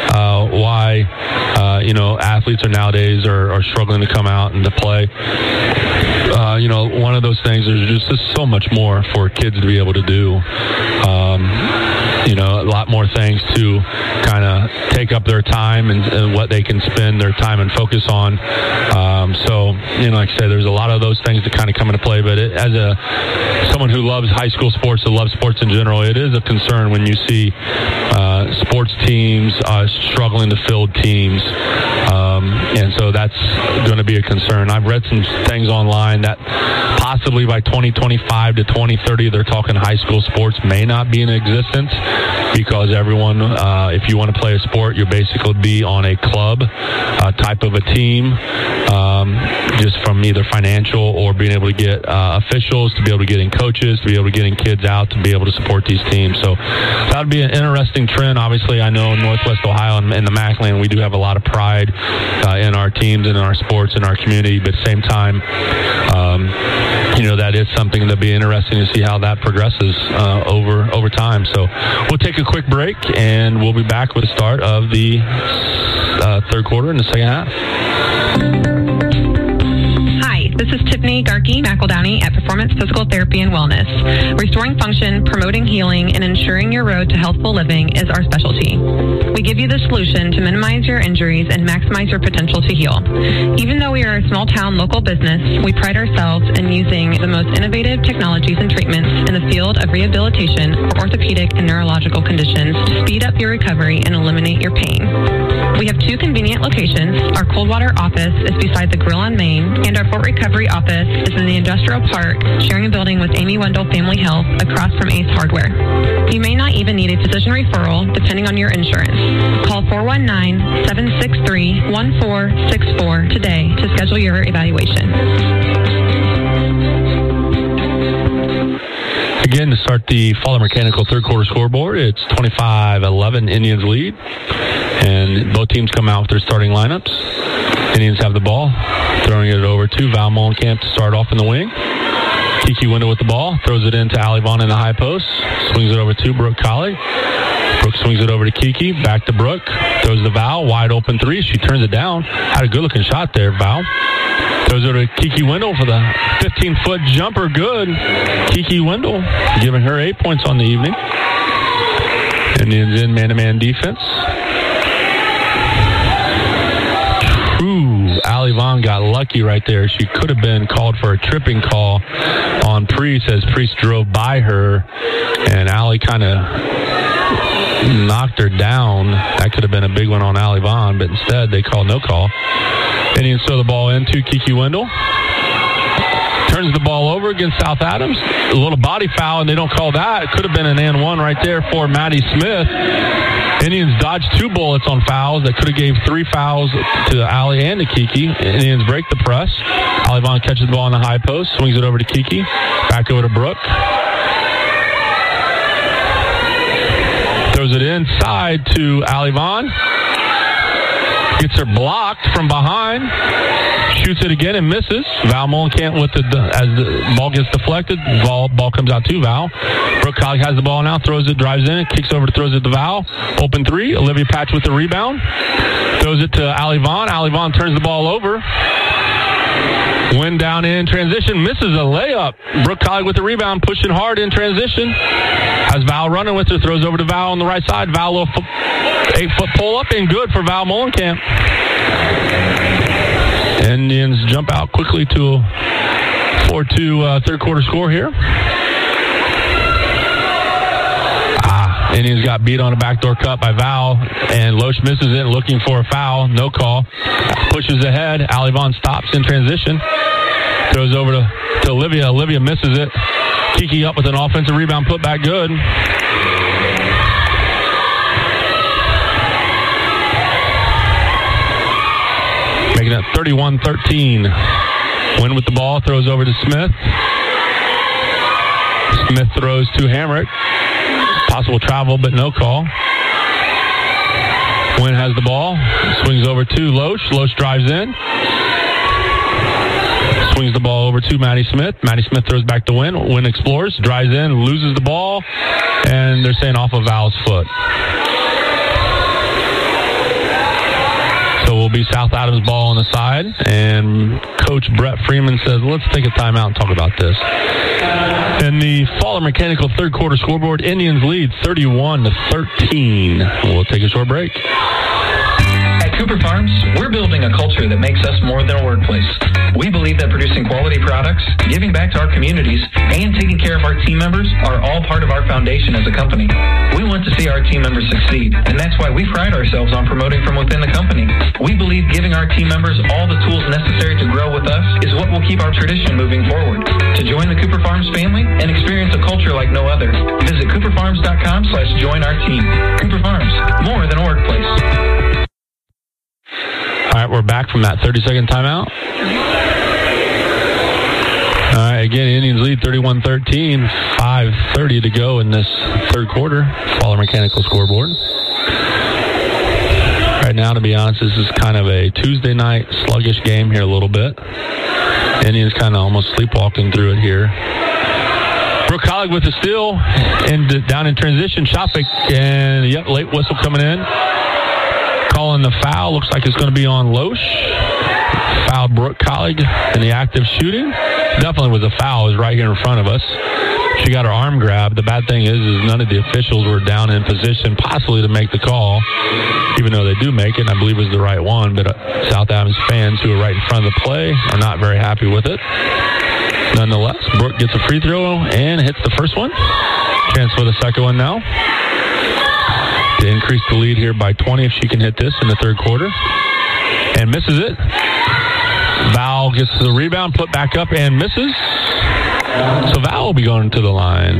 why, you know, athletes nowadays are struggling to come out and to play. You know, one of those things, there's just so much more for kids to be able to do. a lot more things to kind of take up their time and what they can spend their time and focus on. So, like I said, there's a lot of those things that kind of come into play. But as someone who loves high school sports, that loves sports in general, it is a concern when you see sports teams struggling to field teams. And so that's going to be a concern. I've read some things online that possibly by 2025 to 2030, they're talking high school sports may not be in existence because everyone, if you want to play a sport, you basically be on a club type of a team, just from either financial or being able to get officials, to be able to get in coaches, to be able to get in kids out, to be able to support these teams. So that would be an interesting trend. Obviously, I know in Northwest Ohio and in the MACland, we do have a lot of pride in our teams and in our sports and our community, but at the same time, that is something that'll be interesting to see how that progresses over time. So we'll take a quick break, and we'll be back with the start of the third quarter in the second half. This is Tiffany Garkey McEldowney at Performance Physical Therapy and Wellness. Restoring function, promoting healing, and ensuring your road to healthful living is our specialty. We give you the solution to minimize your injuries and maximize your potential to heal. Even though we are a small-town local business, we pride ourselves in using the most innovative technologies and treatments in the field of rehabilitation for orthopedic and neurological conditions to speed up your recovery and eliminate your pain. We have 2 convenient locations. Our Coldwater office is beside the Grill on Main, and our Fort Recovery office is in the Industrial Park, sharing a building with Amy Wendell Family Health across from Ace Hardware. You may not even need a physician referral, depending on your insurance. Call 419-763-1464 today to schedule your evaluation. Again, to start the Fowler Mechanical third quarter scoreboard, it's 25-11 Indians lead, and both teams come out with their starting lineups. Indians have the ball, throwing it over to Val Molenkamp to start off in the wing. Kiki Wendell with the ball, throws it into Allie Vaughn in the high post, swings it over to Brooke Colley. Brooke swings it over to Kiki, back to Brooke, throws the Val, wide open three. She turns it down. Had a good looking shot there, Val. Throws it to Kiki Wendell for the 15-foot jumper. Good. Kiki Wendell giving her 8 points on the evening. Indians in man-to-man defense. Ooh, Allie Vaughn got lucky right there. She could have been called for a tripping call on Priest as Priest drove by her, and Allie kind of knocked her down. That could have been a big one on Allie Vaughn, but instead they called no call. Indians throw the ball into Kiki Wendell. Turns the ball over against South Adams. A little body foul, and they don't call that. It could have been an and one right there for Maddie Smith. Indians dodged 2 bullets on fouls. That could have gave 3 fouls to Allie and to Kiki. Indians break the press. Allie Vaughn catches the ball on the high post, swings it over to Kiki. Back over to Brooke. Throws it inside to Allie Vaughn. Gets her blocked from behind. Shoots it again and misses. Val Molenkamp as the ball gets deflected. Ball comes out to Val. Brooke Colley has the ball now. Throws it, drives in, kicks over, throws it to Val. Open 3. Olivia Patch with the rebound. Throws it to Allie Vaughn. Allie Vaughn turns the ball over. Win down in transition. Misses a layup. Brooke Colley with the rebound. Pushing hard in transition. Has Val running with her. Throws over to Val on the right side. Val, little 8-foot pull up and good for Val Molenkamp. Indians jump out quickly to a 4-2 third quarter score here. Indians got beat on a backdoor cut by Val, and Loesch misses it, looking for a foul. No call. Pushes ahead. Allie Vaughn stops in transition. Throws over to Olivia. Olivia misses it. Kiki up with an offensive rebound, put back good. Making it 31-13. Win with the ball, throws over to Smith. Smith throws to Hamrick. Possible travel, but no call. Win has the ball. Swings over to Loesch. Loesch drives in. Swings the ball over to Maddie Smith. Maddie Smith throws back to Win. Win explores, drives in, loses the ball, and they're saying off of Val's foot. So will be South Adams ball on the side, and Coach Brett Freeman says, let's take a timeout and talk about this. In the Faller Mechanical third quarter scoreboard, Indians lead 31-13. We'll take a short break. At Cooper Farms, we're building a culture that makes us more than a workplace. We believe that producing quality products, giving back to our communities, and taking care of our team members are all part of our foundation as a company. We want to see our team members succeed, and that's why we pride ourselves on promoting from within the company. We believe giving our team members all the tools necessary to grow with us is what will keep our tradition moving forward. To join the Cooper Farms family and experience a culture like no other, visit cooperfarms.com/join-our-team. Cooper Farms, more than a workplace. All right, we're back from that 30-second timeout. All right, again, Indians lead 31-13, 5:30 to go in this third quarter. Faller Mechanical scoreboard. Right now, to be honest, this is kind of a Tuesday night sluggish game here a little bit. Indians kind of almost sleepwalking through it here. Brooke Collig with the steal, and down in transition, shot fake, and late whistle coming in. Calling the foul. Looks like it's going to be on Loesch. Fouled Brooke Collig in the act of shooting. Definitely was a foul. It was right here in front of us. She got her arm grabbed. The bad thing is none of the officials were down in position possibly to make the call, even though they do make it, and I believe it was the right one. But South Adams fans who are right in front of the play are not very happy with it. Nonetheless, Brooke gets a free throw and hits the first one. Chance for the second one now. To increase the lead here by 20 if she can hit this in the third quarter. And misses it. Val gets the rebound, put back up, and misses. So Val will be going to the line.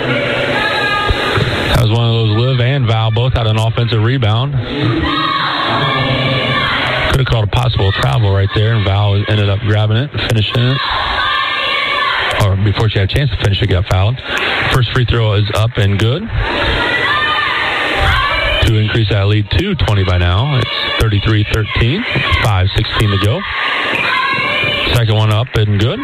That was one of those. Liv and Val both had an offensive rebound. Could have called a possible travel right there, and Val ended up grabbing it and finishing it. Or before she had a chance to finish it, got fouled. First free throw is up and good. To increase that lead to 20 by now. It's 33-13, 5:16 to go. Second one up and good.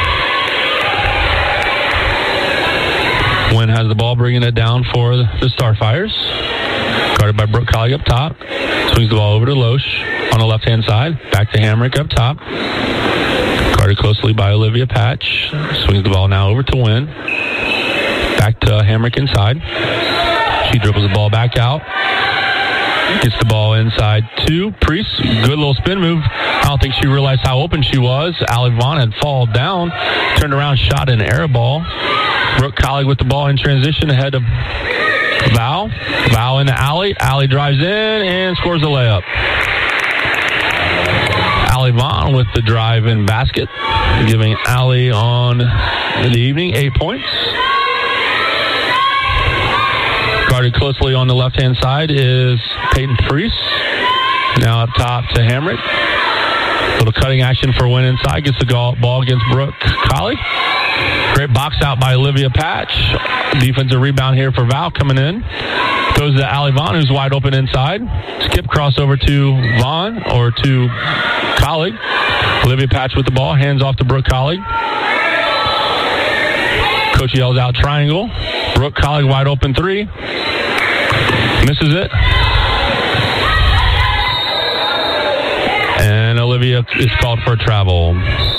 Wynn has the ball, bringing it down for the Starfires. Guarded by Brooke Collig up top. Swings the ball over to Loesch on the left-hand side. Back to Hamrick up top. Guarded closely by Olivia Patch. Swings the ball now over to Wynn. Back to Hamrick inside. She dribbles the ball back out. Gets the ball inside to Priest. Good little spin move. I don't think she realized how open she was. Allie Vaughn had fallen down. Turned around, shot an air ball. Brooke Collig with the ball in transition ahead of Val. Val into Allie. Allie drives in and scores a layup. Allie Vaughn with the drive-in basket. Giving Allie on the evening 8 points. Guarded closely on the left-hand side is Peyton Priest. Now up top to Hamrick. Little cutting action for Wynn inside. Gets the ball against Brooke Collig. Great box out by Olivia Patch. Defensive rebound here for Val coming in. Goes to Allie Vaughn, who's wide open inside. Skip crossover to Vaughn, or to Collig. Olivia Patch with the ball. Hands off to Brooke Collig. Coach yells out triangle. Brooke Collig wide open three. Misses it. And Olivia is called for a travel.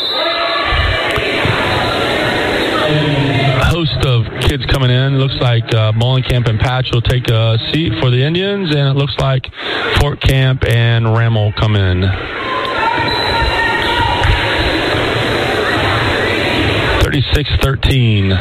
A host of kids coming in. Looks like Molenkamp and Patch will take a seat for the Indians, and it looks like Fort Camp and Rammel come in. 36-13.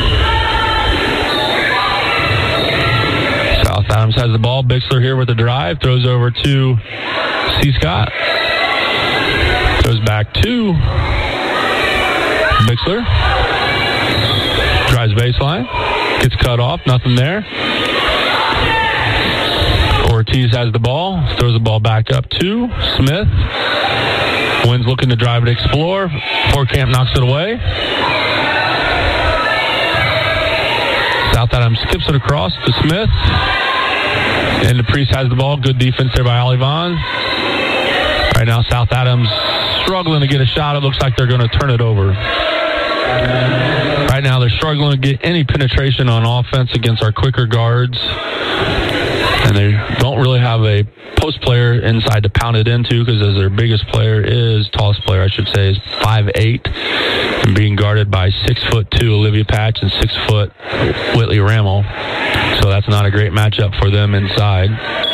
South Adams has the ball. Bixler here with the drive. Throws over to C. Scott. Goes back to Bixler. Drives baseline. Gets cut off. Nothing there. Ortiz has the ball. Throws the ball back up to Smith. Wynn's looking to drive and explore. Fort Camp knocks it away. South Adams skips it across to Smith. And the Priest has the ball. Good defense there by Allie Vaughn. Right now, South Adams struggling to get a shot. It looks like they're going to turn it over. Right now, they're struggling to get any penetration on offense against our quicker guards. And they don't really have a post player inside to pound it into, because as their biggest player tallest player I should say, is 5'8", and being guarded by 6'2" Olivia Patch and 6 foot Whitley Rammel. So that's not a great matchup for them inside.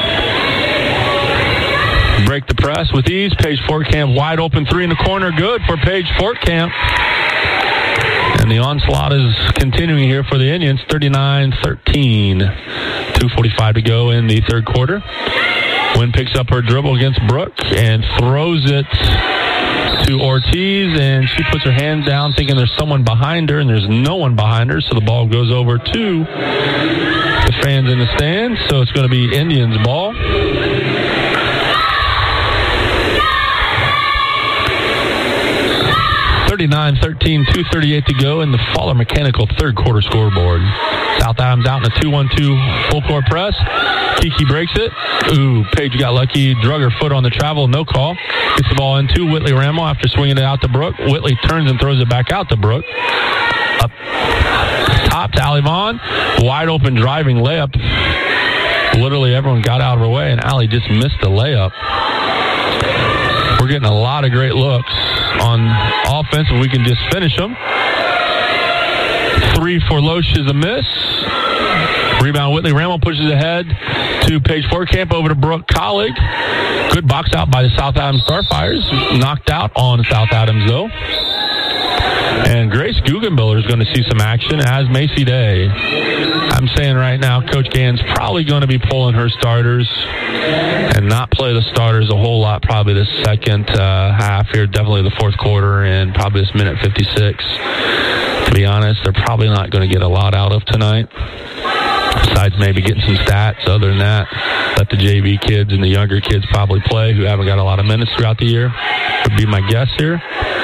Break the press with ease. Paige Fortcamp wide open three in the corner. Good for Paige Fortcamp. And the onslaught is continuing here for the Indians. 39-13. 2:45 to go in the third quarter. Wynn picks up her dribble against Brooke and throws it to Ortiz, and she puts her hands down thinking there's someone behind her, and there's no one behind her, so the ball goes over to the fans in the stands. So it's going to be Indians ball. (39-13), 2:38 to go in the Fowler Mechanical third quarter scoreboard. South Adams out in a 2-1-2 full court press. Kiki breaks it. Ooh, Paige got lucky, drug her foot on the travel, no call. Gets the ball into Whitley Rammel after swinging it out to Brooke. Whitley turns and throws it back out to Brooke. Up top to Allie Vaughn. Wide open driving layup. Literally everyone got out of her way, and Allie just missed the layup. We're getting a lot of great looks on offense, and we can just finish them. Three for Loesch is a miss. Rebound, Whitley Rammel pushes ahead to Paige Fortcamp over to Brooke Collig. Good box out by the South Adams Starfires. Knocked out on South Adams, though. And Grace Guggenbiller is going to see some action, as Macy Day. I'm saying right now, Coach Gann's probably going to be pulling her starters and not play the starters a whole lot, probably the second half here, definitely the fourth quarter, and probably this minute 56. To be honest, they're probably not going to get a lot out of tonight, besides maybe getting some stats. Other than that, let the JV kids and the younger kids probably play, who haven't got a lot of minutes throughout the year, would be my guess here.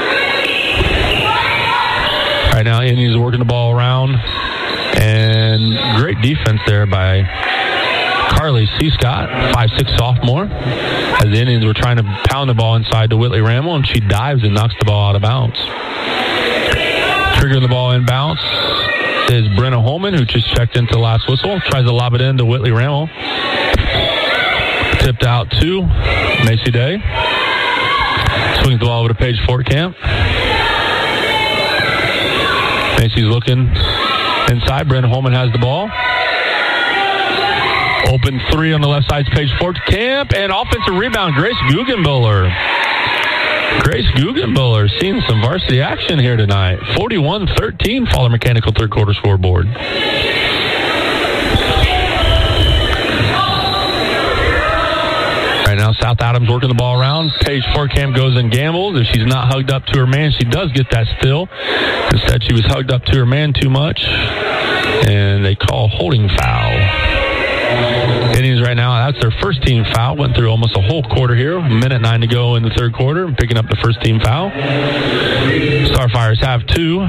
Right now, Indians are working the ball around, and great defense there by Carly Seascott, 5'6" sophomore, as the Indians were trying to pound the ball inside to Whitley Rammel, and she dives and knocks the ball out of bounds. Triggering the ball in bounce is Brenna Holman, who just checked into the last whistle. Tries to lob it in to Whitley Rammel. Tipped out to Macy Day. Swings the ball over to Paige Fortcamp. Macy's looking inside. Brenna Holman has the ball. Open three on the left side, Paige Fortcamp, and offensive rebound, Grace Guggenbiller. Grace Guggenbiller seeing some varsity action here tonight. 41-13, Fowler Mechanical third quarter scoreboard. Right now, South Adams working the ball around. Paige Fortcamp goes and gambles. If she's not hugged up to her man, she does get that steal. Instead, she was hugged up to her man too much, and they call holding foul. Indians right now, that's their first team foul. Went through almost a whole quarter here. A minute 9 to go in the third quarter. Picking up the first team foul. Starfires have two.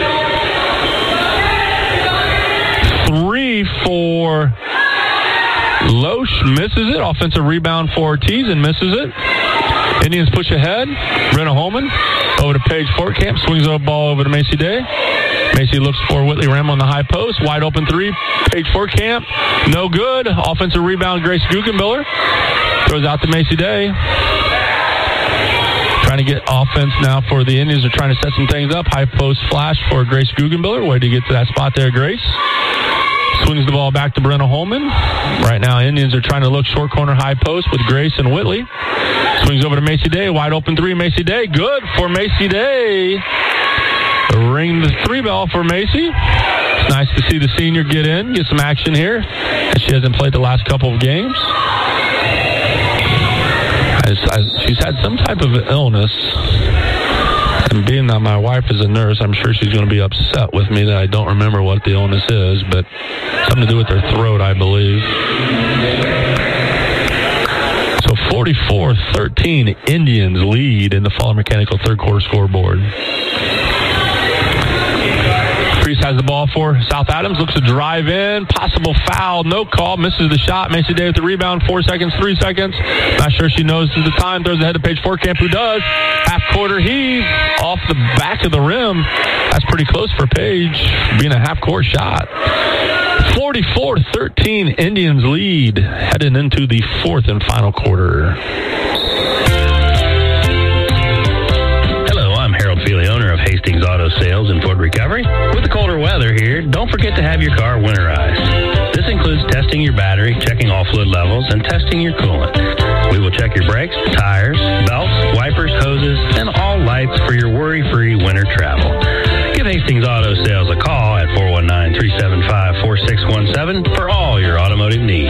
3 for Loesch. Misses it. Offensive rebound for Ortiz and misses it. Indians push ahead. Brenna Holman over to Paige Fortcamp. Swings the ball over to Macy Day. Macy looks for Whitley Rammel on the high post. Wide open three. Paige Fortcamp. No good. Offensive rebound, Grace Guggenbiller. Throws out to Macy Day. Trying to get offense now for the Indians. They're trying to set some things up. High post flash for Grace Guggenbiller. Way to get to that spot there, Grace. Swings the ball back to Brenna Holman. Right now, Indians are trying to look short corner high post with Grace and Whitley. Swings over to Macy Day. Wide open three. Macy Day. Good for Macy Day. Ring the three bell for Macy. It's nice to see the senior get in, get some action here, as she hasn't played the last couple of games. She's had some type of illness, and being that my wife is a nurse, I'm sure she's going to be upset with me that I don't remember what the illness is, but something to do with her throat, I believe. So 44-13, Indians lead in the Fowler Mechanical third quarter scoreboard. Priest has the ball for South Adams, looks to drive in, possible foul, no call, misses the shot. Macy Day with the rebound, 4 seconds, 3 seconds. Not sure she knows the time, throws ahead to Paige Fortcamp, who does. Half quarter heave off the back of the rim. That's pretty close for Paige, being a half court shot. 44-13, Indians lead heading into the fourth and final quarter. Hello, I'm Harold Feely, owner of Hastings Auto Sales in Fort Recovery. With the colder weather here, don't forget to have your car winterized. This includes testing your battery, checking all fluid levels, and testing your coolant. We will check your brakes, tires, belts, wipers, hoses, and all lights for your worry-free winter travel. Give Hastings Auto Sales a call at 419-375-4617 for all your automotive needs.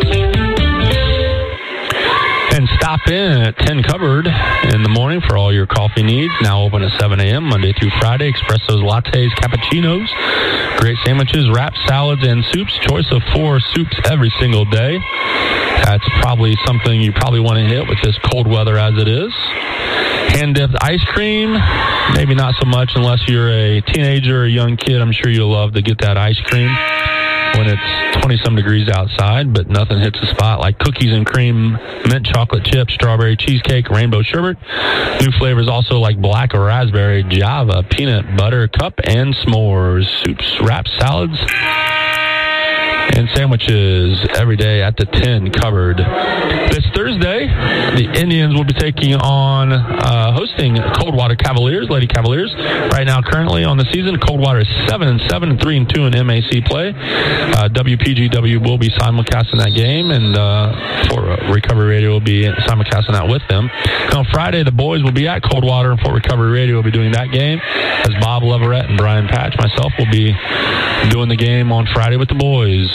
And stop in at 10 Cupboard in the morning for all your coffee needs. Now open at 7 a.m. Monday through Friday. Espressos, lattes, cappuccinos, great sandwiches, wraps, salads, and soups. Choice of 4 soups every single day. That's probably something you probably want to hit with this cold weather as it is. Hand-dipped ice cream, maybe not so much unless you're a teenager or a young kid. I'm sure you'll love to get that ice cream when it's 20-some degrees outside, but nothing hits the spot like cookies and cream, mint chocolate chip, strawberry cheesecake, rainbow sherbet. New flavors also like black raspberry, Java, peanut butter cup, and s'mores. Soups, wraps, salads, and sandwiches every day at the 10 Cupboard. This Thursday, the Indians will be taking on hosting Coldwater Cavaliers, Lady Cavaliers. Right now, currently on the season, Coldwater is 7-7 and 3-2 in MAC play. WPGW will be simulcasting that game, and Fort Recovery Radio will be simulcasting that with them. And on Friday, the boys will be at Coldwater, and Fort Recovery Radio will be doing that game, as Bob Leverett and Brian Patch, myself, will be doing the game on Friday with the boys.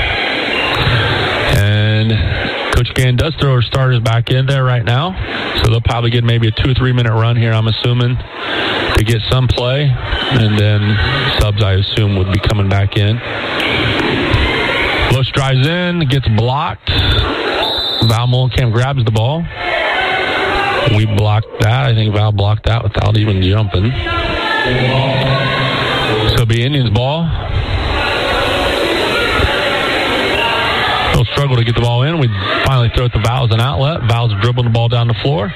And Coach Gann does throw her starters back in there right now, so they'll probably get maybe a 2 or 3 minute run here, I'm assuming, to get some play, and then subs, I assume, would be coming back in. Loesch drives in, gets blocked. Val Mullenkamp grabs the ball. We blocked that. I think Val blocked that without even jumping. So it'll be Indians ball. They'll struggle to get the ball in. We finally throw it to Val as an outlet. Val's dribbling the ball down the floor.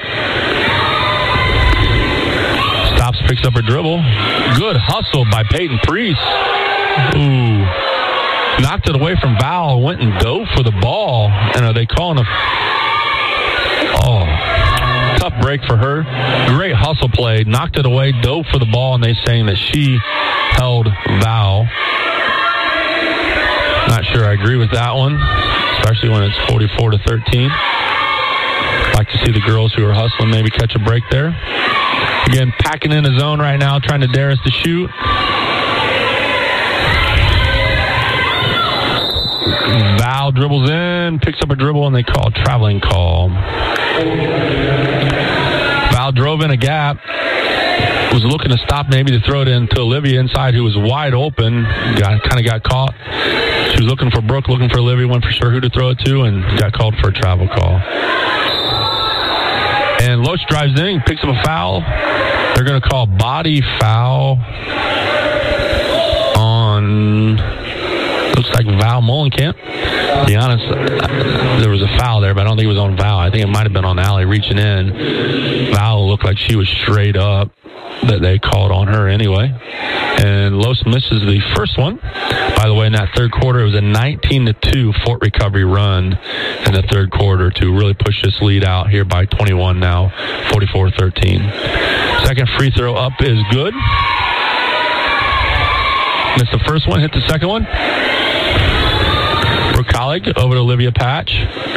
Stops, picks up her dribble. Good hustle by Peyton Priest. Ooh. Knocked it away from Val. Went and dove for the ball. And are they calling a... Oh. Tough break for her. Great hustle play. Knocked it away, dove for the ball, and they're saying that she held Val. Not sure I agree with that one, especially when it's 44-13. Like to see the girls who are hustling maybe catch a break there. Again, packing in the zone right now, trying to dare us to shoot. Val dribbles in, picks up a dribble, and they call a traveling call. Val drove in a gap. Was looking to stop, maybe to throw it into Olivia inside, who was wide open. Kind of got caught. She was looking for Brooke, looking for Olivia, wasn't for sure who to throw it to, and got called for a travel call. And Loesch drives in, picks up a foul. They're going to call body foul on, looks like Val Mullenkamp. To be honest, there was a foul there, but I don't think it was on Val. I think it might have been on Allie reaching in. Val looked like she was straight up, that they called on her anyway. And Loesch misses the first one. By the way, in that third quarter, it was a 19-2 Fort Recovery run in the third quarter to really push this lead out here by 21 now, 44-13. Second free throw up is good. Missed the first one, hit the second one. Brooke Collig over to Olivia Patch.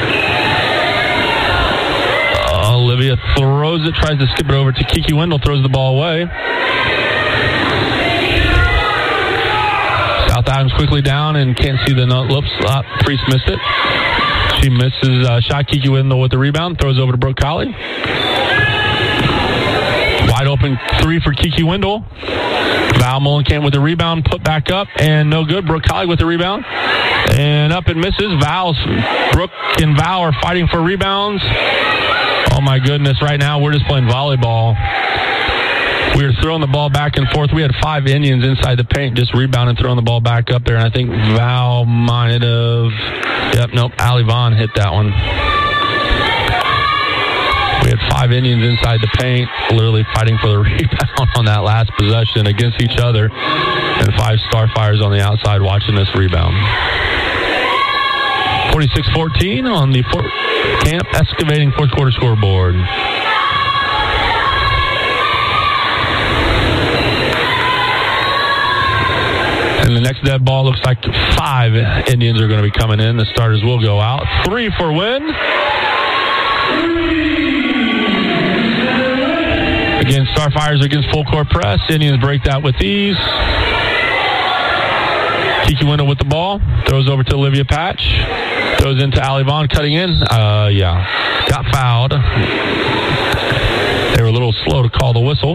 Olivia throws it, tries to skip it over to Kiki Wendell, throws the ball away. South Adams quickly down and can't see the loops. Priest missed it. She misses shot. Kiki Wendell with the rebound, throws over to Brooke Collig. Wide open three for Kiki Wendell. Val Mullenkamp with the rebound, put back up, and no good. Brooke Collig with the rebound. And up and misses. Brooke and Val are fighting for rebounds. Oh my goodness, right now we're just playing volleyball. We were throwing the ball back and forth. We had 5 Indians inside the paint just rebounding, throwing the ball back up there. And I think Val might have... Allie Vaughn hit that one. We had 5 Indians inside the paint, literally fighting for the rebound on that last possession against each other. And 5 Starfires on the outside watching this rebound. 46-14 on the Fort Camp Excavating fourth quarter scoreboard. And the next dead ball looks like 5 Indians are going to be coming in. The starters will go out. 3 for win. Again, Starfires against full court press. Indians break that with ease. Kiki Wendell with the ball. Throws over to Olivia Patch. Throws into Allie Vaughn cutting in. Got fouled. They were a little slow to call the whistle.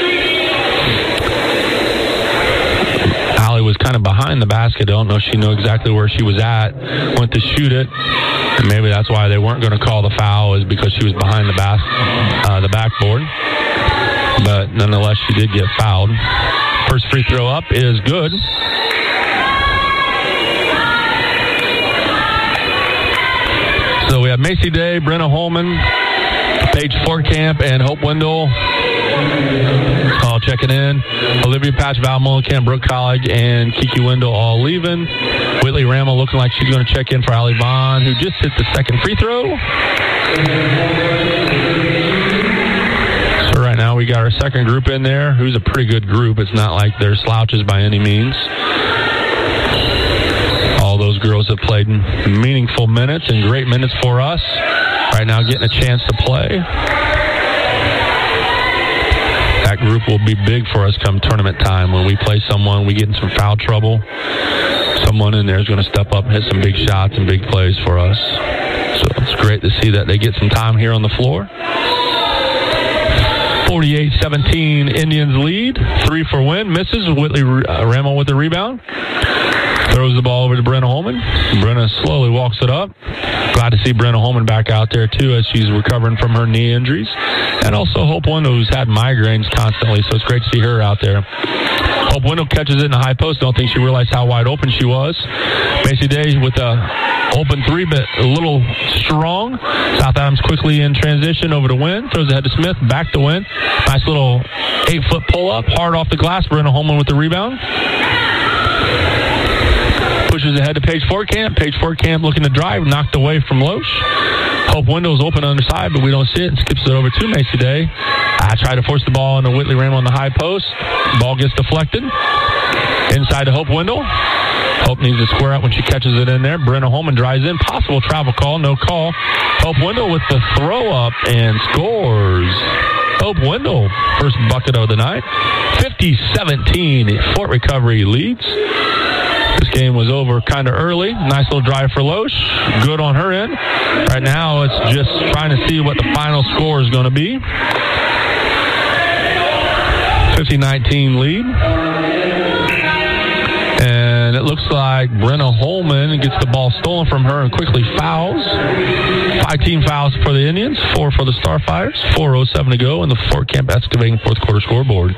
Allie was kind of behind the basket. I don't know if she knew exactly where she was at. Went to shoot it. And maybe that's why they weren't going to call the foul, is because she was behind the backboard. But nonetheless, she did get fouled. First free throw up is good. So we have Macy Day, Brenna Holman, Paige Fortcamp, and Hope Wendell all checking in. Olivia Patch, Val Mullenkamp, Brooke Collig, and Kiki Wendell all leaving. Whitley Ramel looking like she's going to check in for Allie Vaughn, who just hit the second free throw. So right now we got our second group in there, who's a pretty good group. It's not like they're slouches by any means. All those girls have played meaningful minutes and great minutes for us. Right now getting a chance to play. That group will be big for us come tournament time. When we play someone, we get in some foul trouble. Someone in there is going to step up and hit some big shots and big plays for us. So it's great to see that they get some time here on the floor. 48-17 Indians lead. 3 for win. Misses. Whitley Ramel with the rebound. Throws the ball over to Brenna Holman. Brenna slowly walks it up. Glad to see Brenna Holman back out there, too, as she's recovering from her knee injuries. And also Hope Wendell, who's had migraines constantly, so it's great to see her out there. Hope Wendell catches it in the high post. Don't think she realized how wide open she was. Macy Day with a open 3, but a little strong. South Adams quickly in transition over to Wynn. Throws ahead to Smith. Back to Wynn. Nice little 8-foot pull-up. Hard off the glass. Brenna Holman with the rebound. Pushes ahead to Paige Fortcamp. Paige Fortcamp looking to drive, knocked away from Loesch. Hope Wendell's open on the side, but we don't see it, and skips it over to Macy Day. I try to force the ball into Whitley Ramel on the high post. Ball gets deflected. Inside to Hope Wendell. Hope needs to square up when she catches it in there. Brenna Holman drives in. Possible travel call, no call. Hope Wendell with the throw up and scores. Hope Wendell, first bucket of the night. 50-17, Fort Recovery leads. This game was over kind of early. Nice little drive for Loesch. Good on her end. Right now, it's just trying to see what the final score is going to be. 50-19 lead. And it looks like Brenna Holman gets the ball stolen from her and quickly fouls. 5 team fouls for the Indians, 4 for the Starfires. 4:07 to go in the Fort Camp Excavating fourth quarter scoreboard.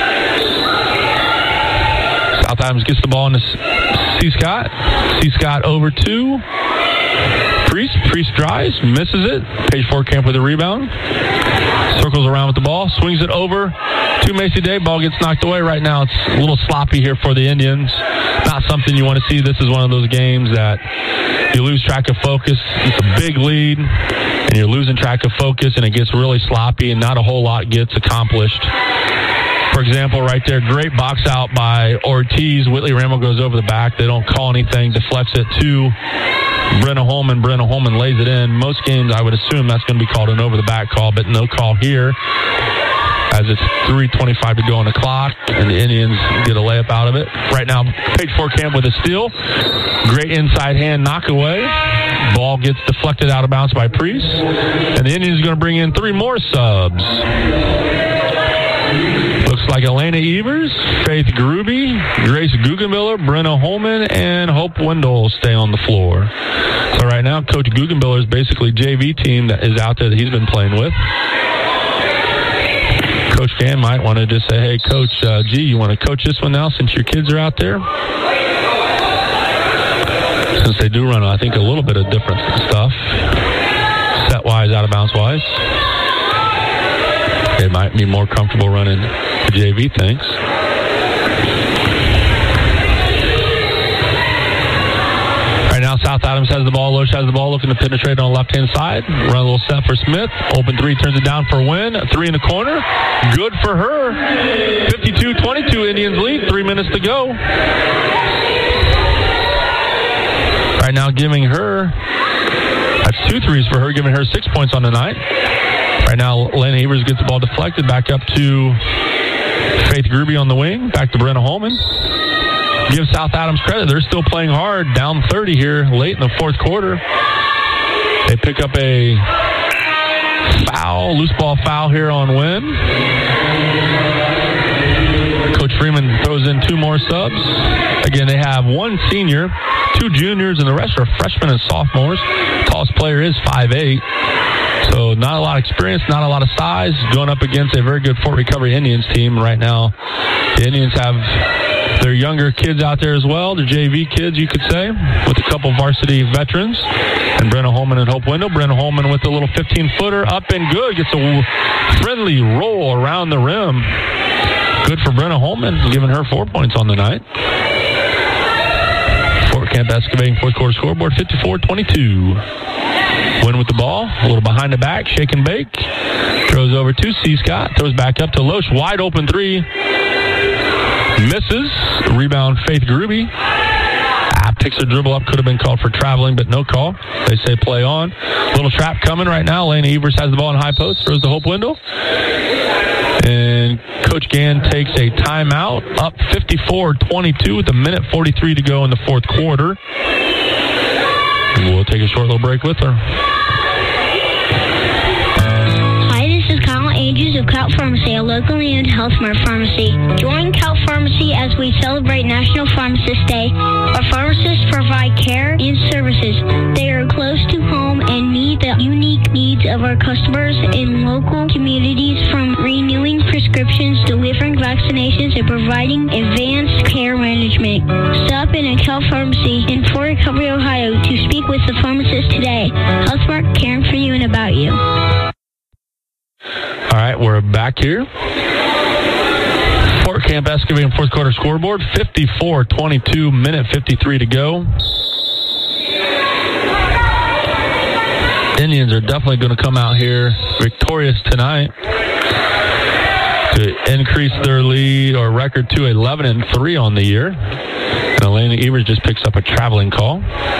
South Adams gets the ball into C. Scott. C. Scott over to Priest. Priest drives, misses it. Paige Fortcamp with the rebound. Circles around with the ball, swings it over to Macy Day. Ball gets knocked away. Right now it's a little sloppy here for the Indians. Not something you want to see. This is one of those games that you lose track of focus. It's a big lead, and you're losing track of focus, and it gets really sloppy, and not a whole lot gets accomplished. For example, right there, great box out by Ortiz. Whitley Ramel goes over the back. They don't call anything, deflects it to Brenna Holman. Brenna Holman lays it in. Most games, I would assume that's going to be called an over-the-back call, but no call here, as it's 3:25 to go on the clock, and the Indians get a layup out of it. Right now, Paige Fortcamp with a steal. Great inside hand knock away. Ball gets deflected out of bounds by Priest, and the Indians are going to bring in 3 more subs. Looks like Elena Evers, Faith Gruby, Grace Guggenbiller, Brenna Holman, and Hope Wendell stay on the floor. So right now, Coach Guggenbiller's basically JV team that is out there that he's been playing with. Coach Dan might want to just say, hey, Coach G, you want to coach this one now since your kids are out there? Since they do run, I think, a little bit of different stuff, set-wise, out-of-bounds-wise. They might be more comfortable running the JV things. South Adams has the ball. Loesch has the ball, looking to penetrate on the left-hand side. Run a little set for Smith. Open three, turns it down for a win. 3 in the corner. Good for her. 52-22, Indians lead. 3 minutes to go. Right now giving her, that's 2 threes for her, giving her 6 points on the night. Right now, Lana Evers gets the ball deflected back up to Faith Gruby on the wing. Back to Brenna Holman. Give South Adams credit. They're still playing hard. Down 30 here late in the fourth quarter. They pick up a foul, loose ball foul here on Wynn. Coach Freeman throws in 2 more subs. Again, they have 1 senior, 2 juniors, and the rest are freshmen and sophomores. Tallest player is 5'8". So not a lot of experience, not a lot of size, going up against a very good Fort Recovery Indians team right now. The Indians have their younger kids out there as well, the JV kids, you could say, with a couple varsity veterans. And Brenna Holman and Hope Wendell. Brenna Holman with a little 15-footer, up and good. Gets a friendly roll around the rim. Good for Brenna Holman, giving her 4 points on the night. Fort Camp Excavating fourth quarter scoreboard, 54-22. Wynn with the ball, a little behind the back, shake and bake. Throws over to C. Scott, throws back up to Loesch, wide open 3. Misses. Rebound, Faith Gruby. Picks her dribble up, could have been called for traveling, but no call. They say play on. Little trap coming right now. Lana Evers has the ball in high post, throws to Hope Wendell. And Coach Gann takes a timeout, up 54-22 with 1:43 to go in the fourth quarter. We'll take a short little break with her. Hi, this is Kyle Andrews of Cout Pharmacy, a locally owned Health Mart pharmacy. Join Cout Pharmacy as we celebrate National Pharmacist Day. Our pharmacists provide care and services. They are close to home and meet the unique needs of our customers in local communities, from renewing prescriptions, delivering vaccinations, and providing advanced care management. Stop in at Cout Pharmacy in Fort Recovery, Ohio to speak with the pharmacist today. Health Mart, caring for you and about you. All right, we're back here. Fort Camp Excavating fourth quarter scoreboard, 54-22, 1:53 to go. Indians are definitely going to come out here victorious tonight to increase their lead or record to 11-3 on the year. And Elena Evers just picks up a traveling call.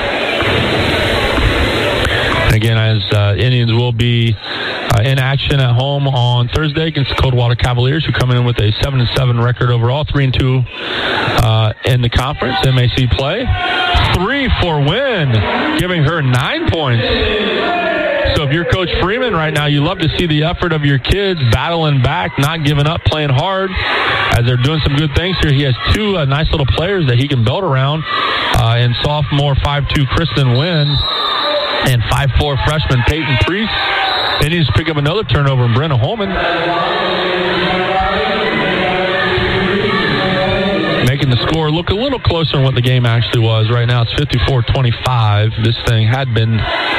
And again, as Indians will be in action at home on Thursday against the Coldwater Cavaliers, who come in with a 7-7 record overall, 3-2 in the conference MAC play. 3 for Wynn, giving her 9 points. So if you're Coach Freeman right now, you love to see the effort of your kids battling back, not giving up, playing hard, as they're doing some good things here. He has 2 nice little players that he can build around in sophomore 5'2" Kristen Wynn and 5'4" freshman Peyton Priest. They need to pick up another turnover in Brenna Holman. Making the score look a little closer than what the game actually was. Right now it's 54-25. This thing had been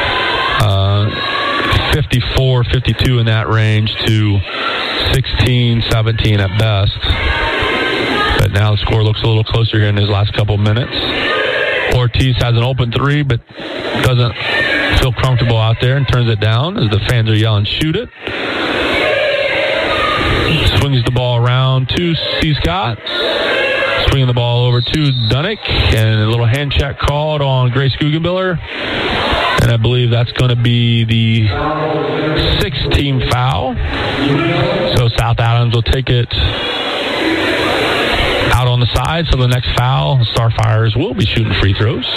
54-52 in that range to 16-17 at best. But now the score looks a little closer here in his last couple minutes. Ortiz has an open 3, but doesn't feel comfortable out there and turns it down as the fans are yelling, shoot it. Swings the ball around to C. Scott. Swinging the ball over to Dunnick, and a little hand check called on Grace Guggenbiller. And I believe that's going to be the 6th team foul. So South Adams will take it out on the side. So the next foul, Starfires will be shooting free throws.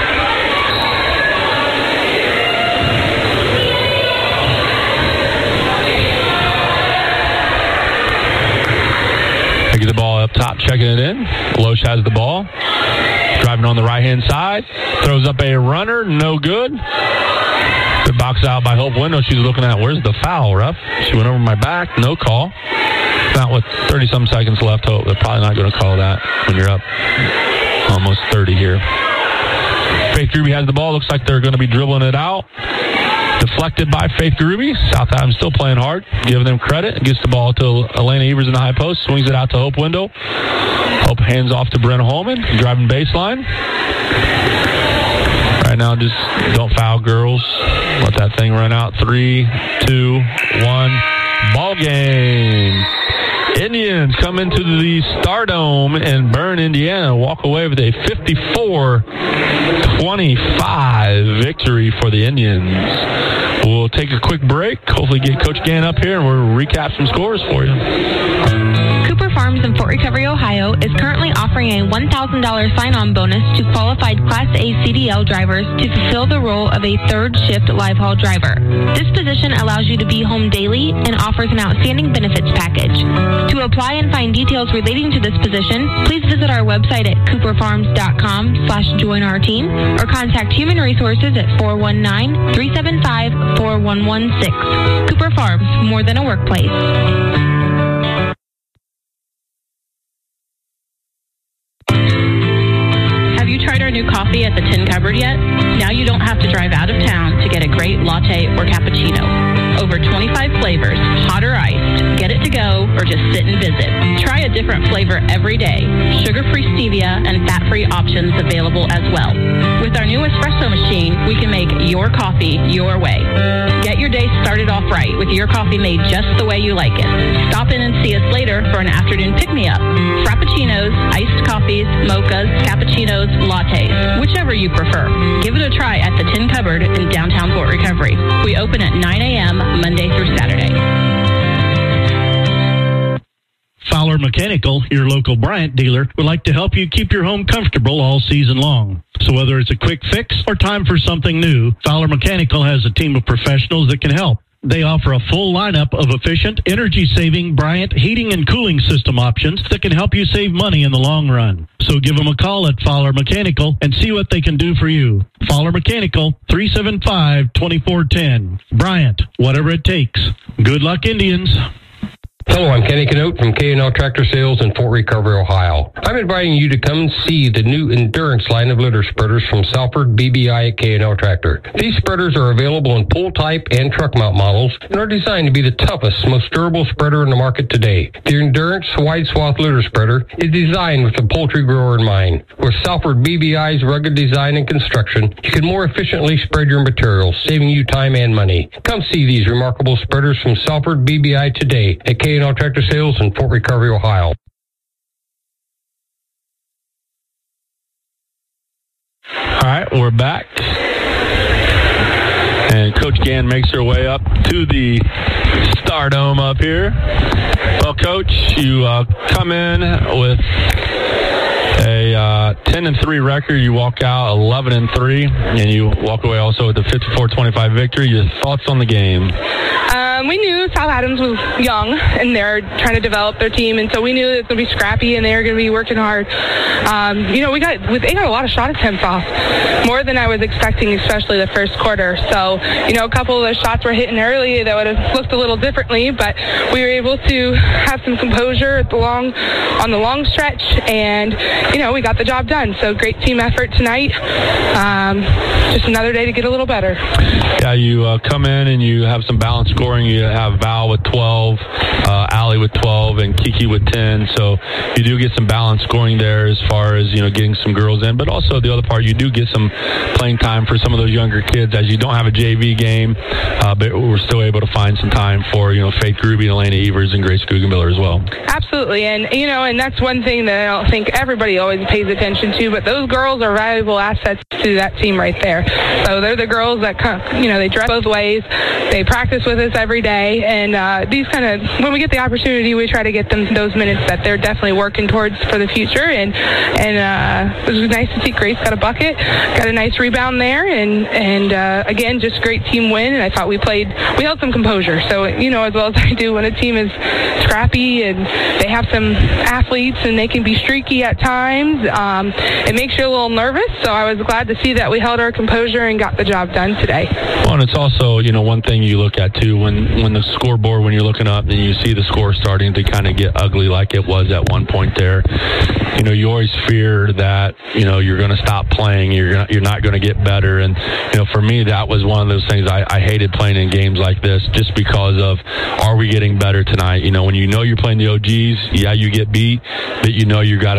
Get the ball up top, checking it in. Loesch has the ball. Driving on the right-hand side. Throws up a runner. No good. Good box out by Hope Wendell. She's looking at, where's the foul, ref? She went over my back. No call. Not with 30-some seconds left, Hope. They're probably not going to call that when you're up almost 30 here. Faith Gruby has the ball. Looks like they're going to be dribbling it out. Deflected by Faith Gruby. South Adams still playing hard, giving them credit. Gets the ball to Elena Evers in the high post. Swings it out to Hope Wendell. Hope hands off to Brenna Holman, driving baseline. Right right now, just don't foul, girls. Let that thing run out. 3, 2, 1. Ball game. Indians come into the Stardome in Bern, Indiana, walk away with a 54-25 victory for the Indians. We'll take a quick break, hopefully get Coach Gann up here, and we'll recap some scores for you. Cooper Farms in Fort Recovery, Ohio is currently offering a $1,000 sign-on bonus to qualified Class A CDL drivers to fulfill the role of a third shift live haul driver. This position allows you to be home daily and offers an outstanding benefits package. To apply and find details relating to this position, please visit our website at cooperfarms.com/join-our-team or contact Human Resources at 419-375-4116. Cooper Farms, more than a workplace. Have you tried our new coffee at the Tin Cupboard yet? Now you don't have to drive out of town to get a great latte or cappuccino. Over 25 flavors, hot or iced. Get it to go or just sit and visit. Try a different flavor every day. Sugar-free stevia and fat-free options available as well. With our new espresso machine, we can make your coffee your way. Get your day started off right with your coffee made just the way you like it. Stop in and see us later for an afternoon pick-me-up. Frappuccinos, iced coffees, mochas, cappuccinos, lattes, whichever you prefer. Give it a try at the Tin Cupboard in downtown Fort Recovery. We open at 9 a.m. Monday through Saturday. Fowler Mechanical, your local Bryant dealer, would like to help you keep your home comfortable all season long. So whether it's a quick fix or time for something new, Fowler Mechanical has a team of professionals that can help. They offer a full lineup of efficient, energy-saving Bryant heating and cooling system options that can help you save money in the long run. So give them a call at Fowler Mechanical and see what they can do for you. Fowler Mechanical, 375-2410. Bryant, whatever it takes. Good luck, Indians. Hello, I'm Kenny Canote from K&L Tractor Sales in Fort Recovery, Ohio. I'm inviting you to come see the new Endurance line of litter spreaders from Salford BBI at K&L Tractor. These spreaders are available in pull type and truck mount models and are designed to be the toughest, most durable spreader in the market today. The Endurance wide swath litter spreader is designed with the poultry grower in mind. With Salford BBI's rugged design and construction, you can more efficiently spread your materials, saving you time and money. Come see these remarkable spreaders from Salford BBI today at K&L Tractor Sales in Fort Recovery, Ohio. All right, we're back. And Coach Gann makes her way up to the Stardome up here. Well, Coach, you come in with a 10-3 record. You walk out 11-3, and you walk away also with a 54-25 victory. Your thoughts on the game? We knew South Adams was young, and they're trying to develop their team, and so we knew it was going to be scrappy, and they were going to be working hard. They got a lot of shot attempts off, more than I was expecting, especially the first quarter. So, a couple of those shots were hitting early that would have looked a little differently, but we were able to have some composure on the long stretch, and, we got the job done. So great team effort tonight. Just another day to get a little better. Yeah, you come in and you have some balanced scoring. You have Val with 12, Allie with 12, and Kiki with 10. So you do get some balanced scoring there as far as, getting some girls in. But also the other part, you do get some playing time for some of those younger kids as you don't have a JV game. But we're still able to find some time for, Faith Gruby, Elena Evers, and Grace Guggenmiller as well. Absolutely. And, and that's one thing that I don't think everybody always pays attention to. But those girls are valuable assets to that team right there. So they're the girls that, they dress both ways. They practice with us every day. And when we get the opportunity, we try to get them those minutes that they're definitely working towards for the future. And it was nice to see Grace got a bucket, got a nice rebound there. And again, just great team win. And I thought we held some composure. So, as well as I do when a team is scrappy and they have some athletes and they can be streaky at times, it makes you a little nervous. So I was glad to see that we held our composure and got the job done today. Well, and it's also, one thing you look at too, when the scoreboard, when you're looking up and you see the score starting to kind of get ugly like it was at one point there, you always fear that, you're going to stop playing, you're not going to get better. And, for me, that was one of those things I hated playing in games like this just because of, are we getting better tonight? When you're playing the OGs, yeah, you get beat, but you got to play hard.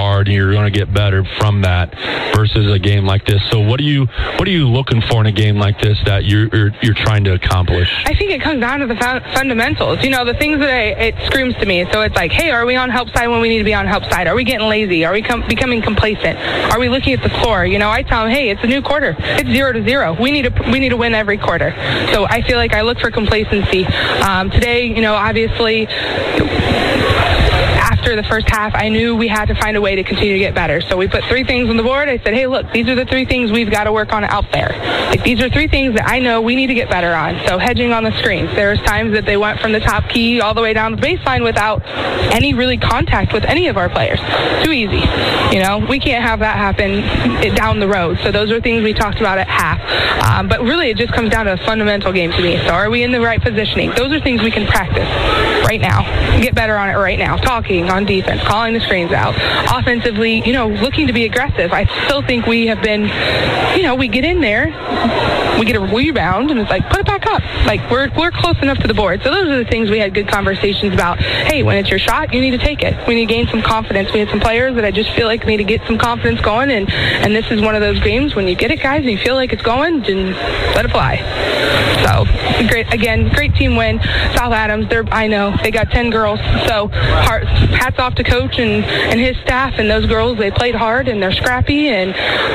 hard and you're going to get better from that versus a game like this. So what are you looking for in a game like this that you're trying to accomplish? I think it comes down to the fundamentals. The things that it screams to me. So it's like, hey, are we on help side when we need to be on help side? Are we getting lazy? Are we becoming complacent? Are we looking at the score? I tell them, hey, it's a new quarter. It's 0-0. We need to win every quarter. So I feel like I look for complacency. Today, obviously, after the first half, I knew we had to find a way to continue to get better. So we put 3 things on the board. I said, hey, look, these are the 3 things we've got to work on out there. These are 3 things that I know we need to get better on. So hedging on the screens. There's times that they went from the top key all the way down the baseline without any really contact with any of our players. Too easy. We can't have that happen down the road. So those are things we talked about at half. But really, it just comes down to a fundamental game to me. So are we in the right positioning? Those are things we can practice right now. Get better on it right now. Talking on defense, calling the screens out. Offensively, looking to be aggressive. I still think we have been, we get in there, we get a rebound, and it's like, put it back up. Like, we're close enough to the board. So those are the things we had good conversations about. Hey, when it's your shot, you need to take it. We need to gain some confidence. We had some players that I just feel like need to get some confidence going, and this is one of those games when you get it, guys, and you feel like it's going, then let it fly. So, great team win. South Adams, I know, they got 10 girls, so hats off to Coach and his staff, and those girls, they played hard, and they're scrappy, and,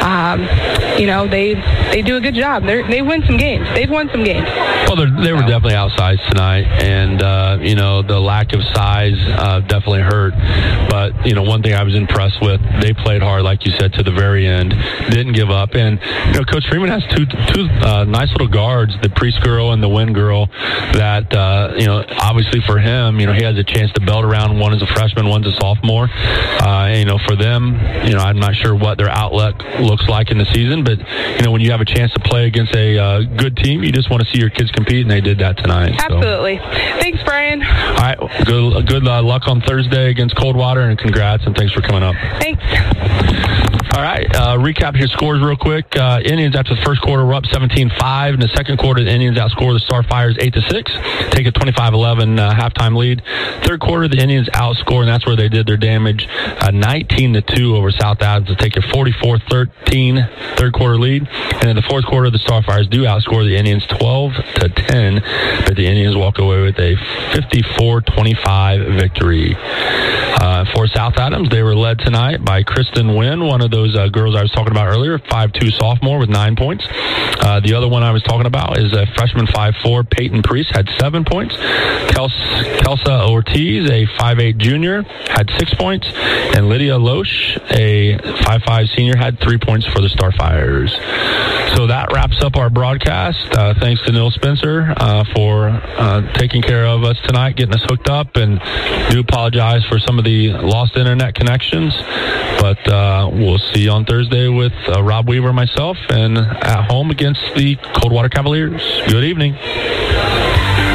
they do a good job. They win some games. They've won some games. Well, they were definitely outsized tonight, and, the lack of size definitely hurt. But, one thing I was impressed with, they played hard, like you said, to the very end, didn't give up. And, Coach Freeman has two nice little guards, the Priest girl and the Wynn girl, that, obviously for him, he has a chance to belt around. One is a freshman, one's a sophomore. For them, I'm not sure what their outlook looks like in the season, but, when you have a chance to play against a good team, you just want to see your kids compete, and they did that tonight. Absolutely. So. Thanks, Brian. All right. Good luck on Thursday against Coldwater, and congrats, and thanks for coming up. Thanks. All right, recap your scores real quick. Indians after the first quarter were up 17-5. In the second quarter, the Indians outscored the Starfires 8-6, take a 25-11 halftime lead. Third quarter, the Indians outscored, and that's where they did their damage, 19-2 over South Adams to take a 44-13 third quarter lead. And in the fourth quarter, the Starfires do outscore the Indians 12-10, but the Indians walk away with a 54-25 victory. For South Adams, they were led tonight by Kristen Wynn, one of those girls I was talking about earlier, 5'2" sophomore with 9 points. The other one I was talking about is a freshman 5'4", Peyton Priest, had 7 points. Kelsa Ortiz, a 5'8" junior, had 6 points. And Lydia Loesch, a 5'5" senior, had 3 points for the Starfires. So that wraps up our broadcast. Thanks to Neil Spencer for taking care of us tonight, getting us hooked up, and do apologize for some of the lost internet connections. But we'll see you on Thursday with Rob Weaver and myself, and at home against the Coldwater Cavaliers. Good evening.